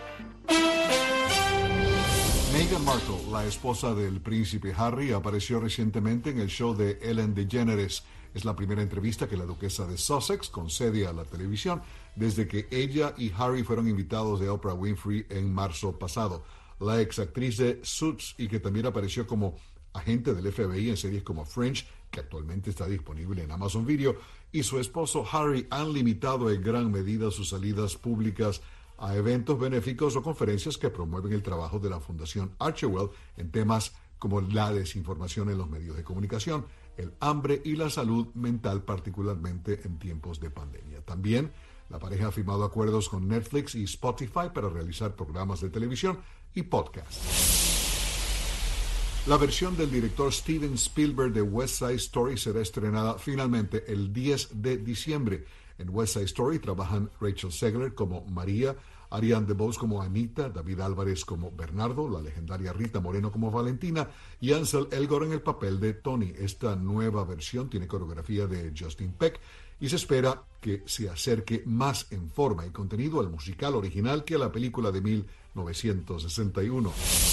Meghan Markle, la esposa del príncipe Harry, apareció recientemente en el show de Ellen DeGeneres. Es la primera entrevista que la duquesa de Sussex concede a la televisión desde que ella y Harry fueron invitados de Oprah Winfrey en marzo pasado. La exactriz de Suits, y que también apareció como agente del FBI en series como Fringe, que actualmente está disponible en Amazon Video, y su esposo Harry han limitado en gran medida sus salidas públicas a eventos benéficos o conferencias que promueven el trabajo de la Fundación Archewell en temas como la desinformación en los medios de comunicación, el hambre y la salud mental, particularmente en tiempos de pandemia. También la pareja ha firmado acuerdos con Netflix y Spotify para realizar programas de televisión y podcasts. La versión del director Steven Spielberg de West Side Story será estrenada finalmente el 10 de diciembre. En West Side Story trabajan Rachel Zegler como María, Ariane DeBose como Anita, David Álvarez como Bernardo, la legendaria Rita Moreno como Valentina y Ansel Elgort en el papel de Tony. Esta nueva versión tiene coreografía de Justin Peck y se espera que se acerque más en forma y contenido al musical original que a la película de 1961.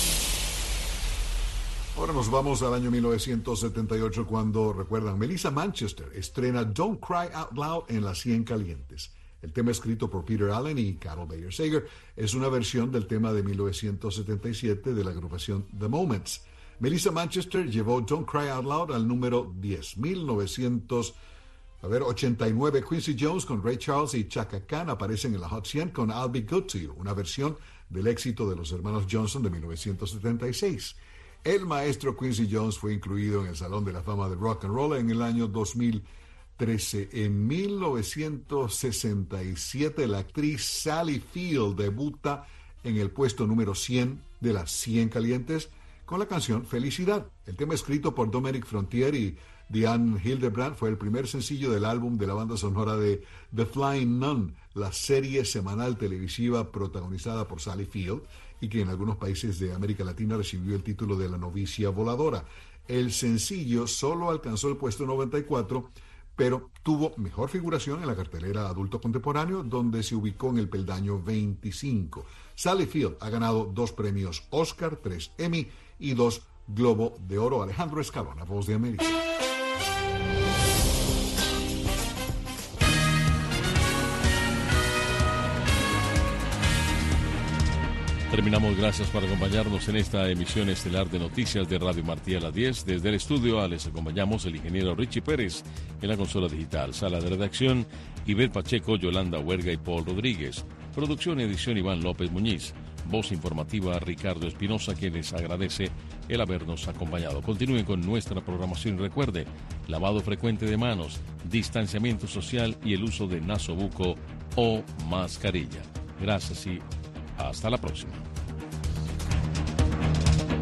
Ahora nos vamos al año 1978 cuando, recuerdan, Melissa Manchester estrena Don't Cry Out Loud en las 100 Calientes. El tema escrito por Peter Allen y Carol Bayer Sager es una versión del tema de 1977 de la agrupación The Moments. Melissa Manchester llevó Don't Cry Out Loud al número 10. 1989, Quincy Jones con Ray Charles y Chaka Khan aparecen en la Hot 100 con I'll Be Good to You, una versión del éxito de los hermanos Johnson de 1976. El maestro Quincy Jones fue incluido en el Salón de la Fama de Rock and Roll en el año 2013. En 1967, la actriz Sally Field debuta en el puesto número 100 de las 100 Calientes con la canción Felicidad. El tema escrito por Dominic Frontier y Diane Hildebrand fue el primer sencillo del álbum de la banda sonora de The Flying Nun, la serie semanal televisiva protagonizada por Sally Field y que en algunos países de América Latina recibió el título de La Novicia Voladora. El sencillo solo alcanzó el puesto 94, pero tuvo mejor figuración en la cartelera adulto contemporáneo, donde se ubicó en el peldaño 25. Sally Field ha ganado 2 premios Oscar, 3 Emmy y 2 Globo de Oro. Alejandro Escalona, Voz de América. Terminamos, gracias por acompañarnos en esta emisión estelar de Noticias de Radio Martí a las 10. Desde el estudio les acompañamos el ingeniero Richie Pérez en la consola digital. Sala de redacción, Ivette Pacheco, Yolanda Huerga y Paul Rodríguez. Producción y edición, Iván López Muñiz. Voz informativa, Ricardo Espinosa, quien les agradece el habernos acompañado. Continúen con nuestra programación y recuerde, lavado frecuente de manos, distanciamiento social y el uso de nasobuco o mascarilla. Gracias y hasta la próxima.